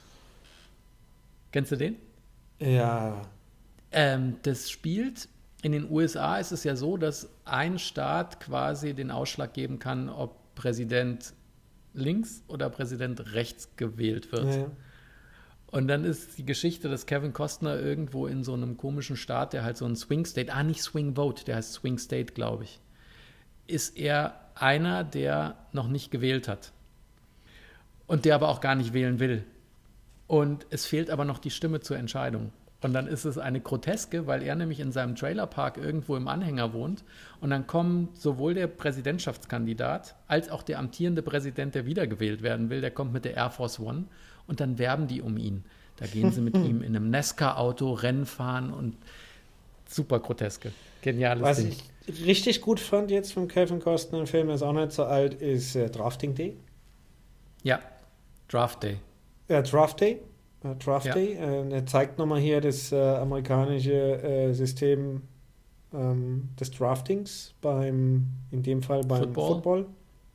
Kennst du den? Ja, Ähm, das spielt, in den U S A ist es ja so, dass ein Staat quasi den Ausschlag geben kann, ob Präsident links oder Präsident rechts gewählt wird. ja, ja. Und dann ist die Geschichte, dass Kevin Costner irgendwo in so einem komischen Staat, der halt so ein Swing State, ah, nicht Swing Vote, der heißt Swing State, glaube ich, ist er einer, der noch nicht gewählt hat. Und der aber auch gar nicht wählen will. Und es fehlt aber noch die Stimme zur Entscheidung. Und dann ist es eine Groteske, weil er nämlich in seinem Trailerpark irgendwo im Anhänger wohnt. Und dann kommen sowohl der Präsidentschaftskandidat als auch der amtierende Präsident, der wiedergewählt werden will, der kommt mit der Air Force One und dann werben die um ihn. Da gehen sie mit ihm in einem Nesca-Auto Rennen fahren und super groteske. Geniales Was Ding. ich richtig gut fand jetzt vom Kevin Costner im Film, er ist auch nicht so alt, ist äh, Drafting Day. Ja, Draft Day. Ja, Draft Day. Äh, Draft Ja. Day. Äh, er zeigt nochmal hier das äh, amerikanische äh, System ähm, des Draftings beim, in dem Fall beim Football. Football.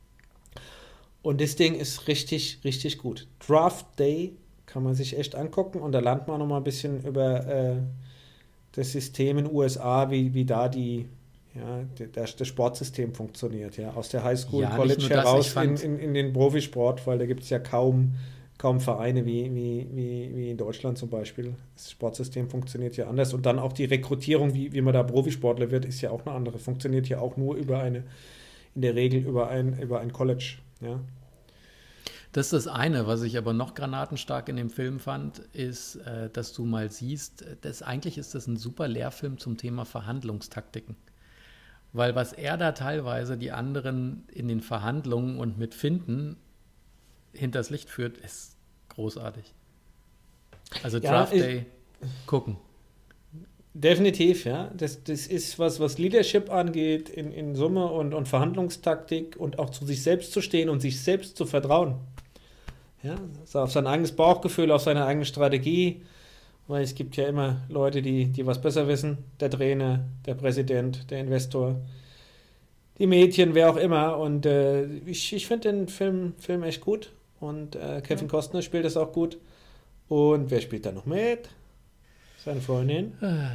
Und das Ding ist richtig, richtig gut. Draft Day kann man sich echt angucken und da lernt man nochmal ein bisschen über äh, das System in den U S A, wie, wie da die, ja, das, das Sportsystem funktioniert, ja, aus der Highschool, Ja, nicht College nur das, heraus ich in, fand- in, in den Profisport, weil da gibt es ja kaum, kaum Vereine wie, wie, wie, wie in Deutschland zum Beispiel. Das Sportsystem funktioniert ja anders und dann auch die Rekrutierung, wie, wie man da Profisportler wird, ist ja auch eine andere. Funktioniert ja auch nur über eine, in der Regel über ein, über ein College, ja. Das ist das eine, was ich aber noch granatenstark in dem Film fand, ist, äh, dass du mal siehst, dass eigentlich ist das ein super Lehrfilm zum Thema Verhandlungstaktiken. Weil was er da teilweise die anderen in den Verhandlungen und mit Finden hinters Licht führt, ist großartig. Also Ja, Draft ich- Day, gucken. Definitiv, ja. Das, das ist was, was Leadership angeht in, in Summe und, und Verhandlungstaktik und auch zu sich selbst zu stehen und sich selbst zu vertrauen. Ja, also auf sein eigenes Bauchgefühl, auf seine eigene Strategie, weil es gibt ja immer Leute, die, die was besser wissen. Der Trainer, der Präsident, der Investor, die Medien, wer auch immer. Und äh, ich, ich finde den Film, Film echt gut. Und äh, Kevin Ja. Costner spielt das auch gut. Und wer spielt da noch mit? Seine Freundin.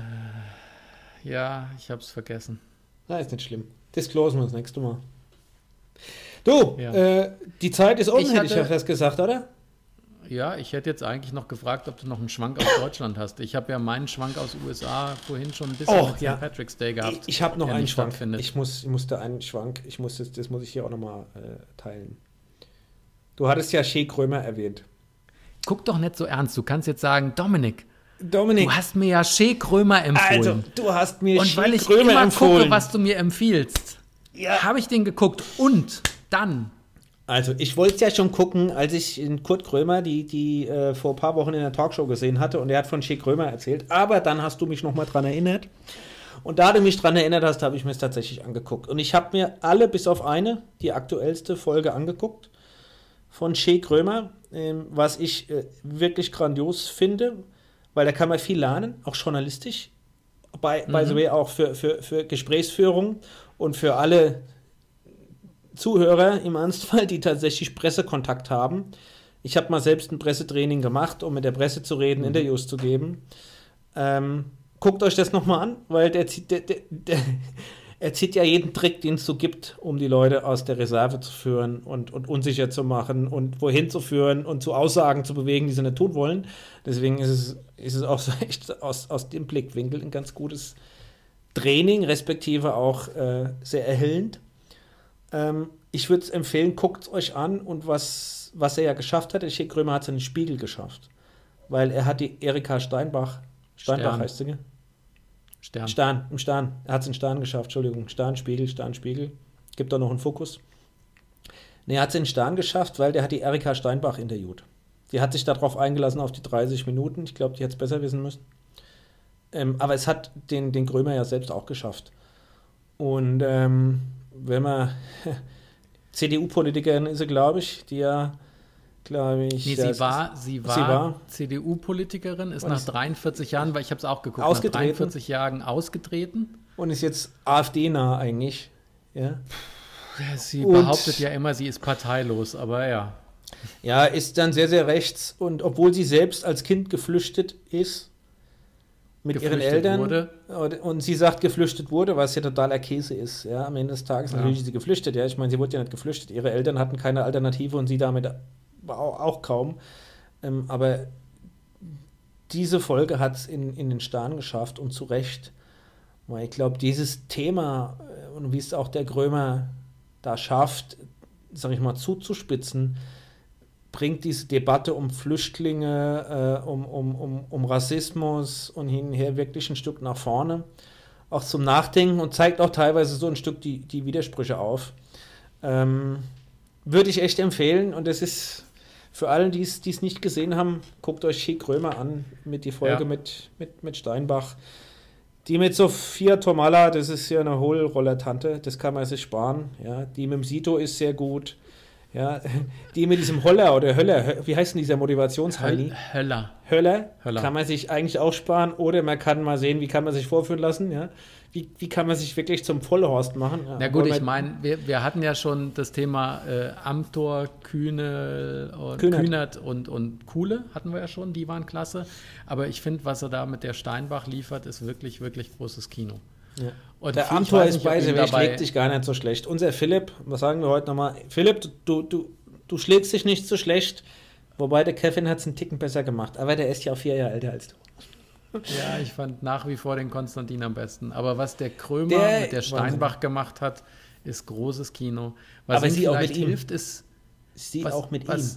Ja, ich hab's vergessen. Na, ist nicht schlimm. Das closen wir das nächste Mal. Du, Ja. äh, die Zeit ist um, Ich hätte ich ja hatte- fast gesagt, oder? Ja, ich hätte jetzt eigentlich noch gefragt, ob du noch einen Schwank aus Deutschland hast. Ich habe ja meinen Schwank aus U S A vorhin schon ein bisschen Oh, mit ja. Sankt Patrick's Day gehabt. Ich, ich habe noch der einen nicht Schwank. stattfindet. Ich, muss, ich musste einen Schwank, ich muss das, das muss ich hier auch nochmal äh, teilen. Du hattest ja Shea Krömer erwähnt. Guck doch nicht so ernst. Du kannst jetzt sagen, Dominik, Dominik, du hast mir ja Shea Krömer empfohlen. also, du hast mir und Shea weil ich Krömer immer empfohlen. gucke, was du mir empfiehlst, Ja. habe ich den geguckt. Und dann, Also, ich wollte es ja schon gucken, als ich in Kurt Krömer die, die äh, vor ein paar Wochen in der Talkshow gesehen hatte und er hat von Shea Krömer erzählt. Aber dann hast du mich nochmal dran erinnert. Und da du mich dran erinnert hast, habe ich mir es tatsächlich angeguckt. Und ich habe mir alle bis auf eine, die aktuellste Folge angeguckt von Shea Krömer, ähm, was ich äh, wirklich grandios finde, weil da kann man viel lernen, auch journalistisch. By, by the way, auch für, für, für Gesprächsführung und für alle Zuhörer im Ernstfall, die tatsächlich Pressekontakt haben. Ich habe mal selbst ein Pressetraining gemacht, um mit der Presse zu reden, Mhm. Interviews zu geben. Ähm, guckt euch das nochmal an, weil der, zieht- der, der, der, er zieht ja jeden Trick, den es so gibt, um die Leute aus der Reserve zu führen und, und unsicher zu machen und wohin zu führen und zu Aussagen zu bewegen, die sie nicht tun wollen. Deswegen ist es, ist es auch so echt aus, aus dem Blickwinkel ein ganz gutes Training, respektive auch äh, sehr erhellend. Ähm, ich würde es empfehlen, guckt es euch an und was, was er ja geschafft hat. Der Shea Krömer hat es in den Spiegel geschafft, weil er hat die Erika Steinbach, Steinbach Stern. heißt sie, gell? Stern. Stern, im Stern. Er hat es in Stern geschafft, Entschuldigung. Stern, Spiegel, Stern, Spiegel. Gibt da noch einen Fokus. Ne, er hat es in Stern geschafft, weil der hat die Erika Steinbach interviewt. Die hat sich darauf eingelassen, auf die dreißig Minuten. Ich glaube, die hätte es besser wissen müssen. Ähm, aber es hat den, den Krömer ja selbst auch geschafft. Und ähm, wenn man C D U-Politikerin ist sie, glaube ich, die ja, glaube ich... Nee, ja, sie es war, sie war, sie war- C D U-Politikerin, ist Und nach ist- dreiundvierzig Jahren, weil ich habe es auch geguckt, Ausgetreten. nach dreiundvierzig Jahren ausgetreten. Und ist jetzt AfD-nah eigentlich. Ja. Sie Und- behauptet ja immer, sie ist parteilos, aber ja. Ja, ist dann sehr, sehr rechts. Und obwohl sie selbst als Kind geflüchtet ist, mit ihren Geflüchtet Eltern. wurde. Und, und sie sagt, geflüchtet wurde, was ja totaler Käse ist. Ja, am Ende des Tages Ja. natürlich ist sie geflüchtet. Ja, ich meine, sie wurde ja nicht geflüchtet. Ihre Eltern hatten keine Alternative und sie damit auch, auch kaum. Ähm, aber diese Folge hat es in, in den Stern geschafft und zu Recht. Weil ich glaube, dieses Thema äh, und wie es auch der Krömer da schafft, sag ich mal, zuzuspitzen, bringt diese Debatte um Flüchtlinge, äh, um, um, um, um Rassismus und hin und her wirklich ein Stück nach vorne, auch zum Nachdenken und zeigt auch teilweise so ein Stück die, die Widersprüche auf. Ähm, würde ich echt empfehlen und das ist für alle, die es nicht gesehen haben, guckt euch Schick Römer an mit die Folge ja. mit, mit, mit Steinbach. Die mit Sophia Tomalla, das ist ja eine Hohlroller-Tante, das kann man sich sparen. Ja. Die mit dem Sito ist sehr gut. Ja. Die mit diesem Holler oder Höller, wie heißt denn dieser Motivationsheini? Höller. Höller. Höller. Kann man sich eigentlich auch sparen oder man kann mal sehen, wie kann man sich vorführen lassen. Ja. Wie, wie kann man sich wirklich zum Vollhorst machen? Ja, na gut, ich meine, wir, wir hatten ja schon das Thema äh, Amthor, Kühne, und Kühnert. Kühnert und, und Kuhle hatten wir ja schon, die waren klasse. Aber ich finde, was er da mit der Steinbach liefert, ist wirklich, wirklich großes Kino. Ja. Und der Amthor ist bei sich, schlägt sich gar nicht so schlecht. Unser Philipp, was sagen wir heute nochmal? Philipp, du, du, du schlägst dich nicht so schlecht, wobei der Kevin hat es einen Ticken besser gemacht. Aber der ist ja auch vier Jahre älter als du. Ja, ich fand nach wie vor den Konstantin am besten. Aber was der Krömer der, mit der Steinbach gemacht hat, ist großes Kino. Was aber ihm sie auch mit hilft, ihm. ist... Sie was, auch mit was, ihm.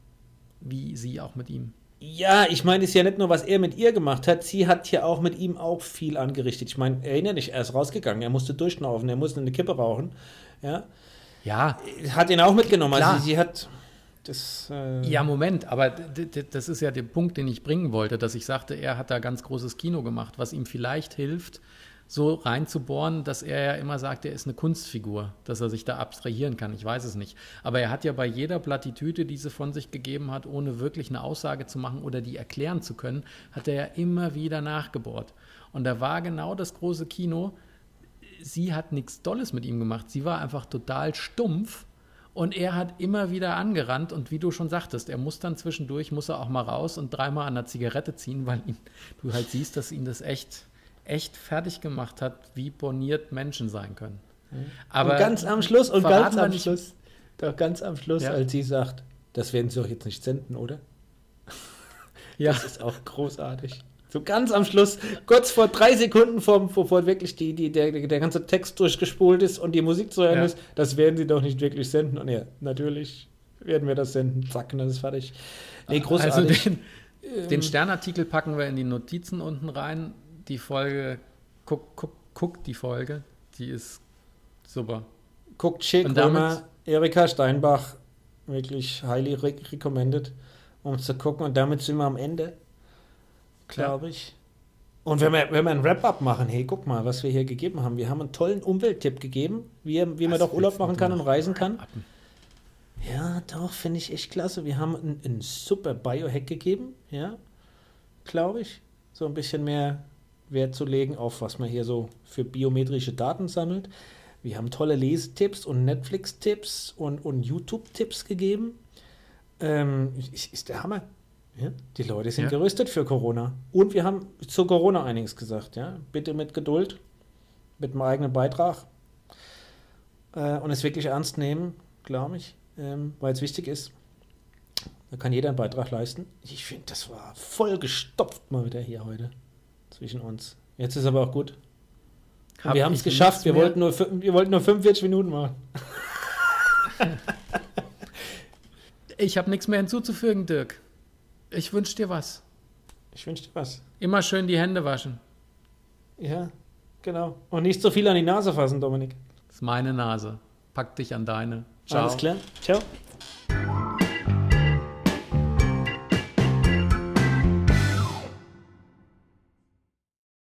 Wie sie auch mit ihm? Ja, ich meine, es ist ja nicht nur, was er mit ihr gemacht hat, sie hat ja auch mit ihm auch viel angerichtet. Ich meine, erinnere dich, er ist rausgegangen, er musste durchschnaufen, er musste eine Kippe rauchen. Ja. Ja. Hat ihn auch mitgenommen. Klar. Also sie hat... Das, äh ja, Moment, aber d- d- das ist ja der Punkt, den ich bringen wollte, dass ich sagte, er hat da ganz großes Kino gemacht, was ihm vielleicht hilft, so reinzubohren, dass er ja immer sagt, er ist eine Kunstfigur, dass er sich da abstrahieren kann, ich weiß es nicht. Aber er hat ja bei jeder Plattitüde, die sie von sich gegeben hat, ohne wirklich eine Aussage zu machen oder die erklären zu können, hat er ja immer wieder nachgebohrt. Und da war genau das große Kino, sie hat nichts Dolles mit ihm gemacht, sie war einfach total stumpf. Und er hat immer wieder angerannt und wie du schon sagtest, er muss dann zwischendurch, muss er auch mal raus und dreimal an der Zigarette ziehen, weil ihn, du halt siehst, dass ihn das echt, echt fertig gemacht hat, wie borniert Menschen sein können. Aber und ganz am Schluss, und ganz am nicht, Schluss, doch ganz am Schluss, ja. als sie sagt, das werden sie doch jetzt nicht senden, oder? Ja. Das ist auch großartig. So ganz am Schluss, kurz vor drei Sekunden, vor, bevor wirklich die, die, der, der ganze Text durchgespult ist und die Musik zu hören ja. ist, das werden sie doch nicht wirklich senden. Und ja, natürlich werden wir das senden. Zack, und das ist fertig. Nee, großartig. Also den, ähm, den Sternartikel packen wir in die Notizen unten rein. Die Folge, guck, guck, guck die Folge, die ist super. Guckt Schick Römer, Erika Steinbach, wirklich highly re- recommended, um zu gucken. Und damit sind wir am Ende. Glaube ich. Und wenn wir, wenn wir ein Wrap-up machen, hey, guck mal, was wir hier gegeben haben. Wir haben einen tollen Umwelttipp gegeben, wie, wie man doch Urlaub machen kann und reisen kann. Ja, doch, finde ich echt klasse. Wir haben einen, einen super Biohack gegeben, ja, glaube ich. So ein bisschen mehr Wert zu legen auf, was man hier so für biometrische Daten sammelt. Wir haben tolle Lesetipps und Netflix-Tipps und, und YouTube-Tipps gegeben. Ähm, ist, ist der Hammer. Ja, die Leute sind ja. gerüstet für Corona. Und wir haben zu Corona einiges gesagt. Ja? Bitte mit Geduld, mit einem eigenen Beitrag. Äh, und es wirklich ernst nehmen, glaube ich, ähm, weil es wichtig ist. Da kann jeder einen Beitrag leisten. Ich finde, das war voll gestopft mal wieder hier heute zwischen uns. Jetzt ist aber auch gut. Hab wir haben es geschafft. Wir wollten, nur, wir wollten nur fünfundvierzig Minuten machen. Ich habe nichts mehr hinzuzufügen, Dirk. Ich wünsche dir was. Ich wünsche dir was. Immer schön die Hände waschen. Ja, genau. Und nicht so viel an die Nase fassen, Dominik. Das ist meine Nase. Pack dich an deine. Ciao. Alles klar. Ciao.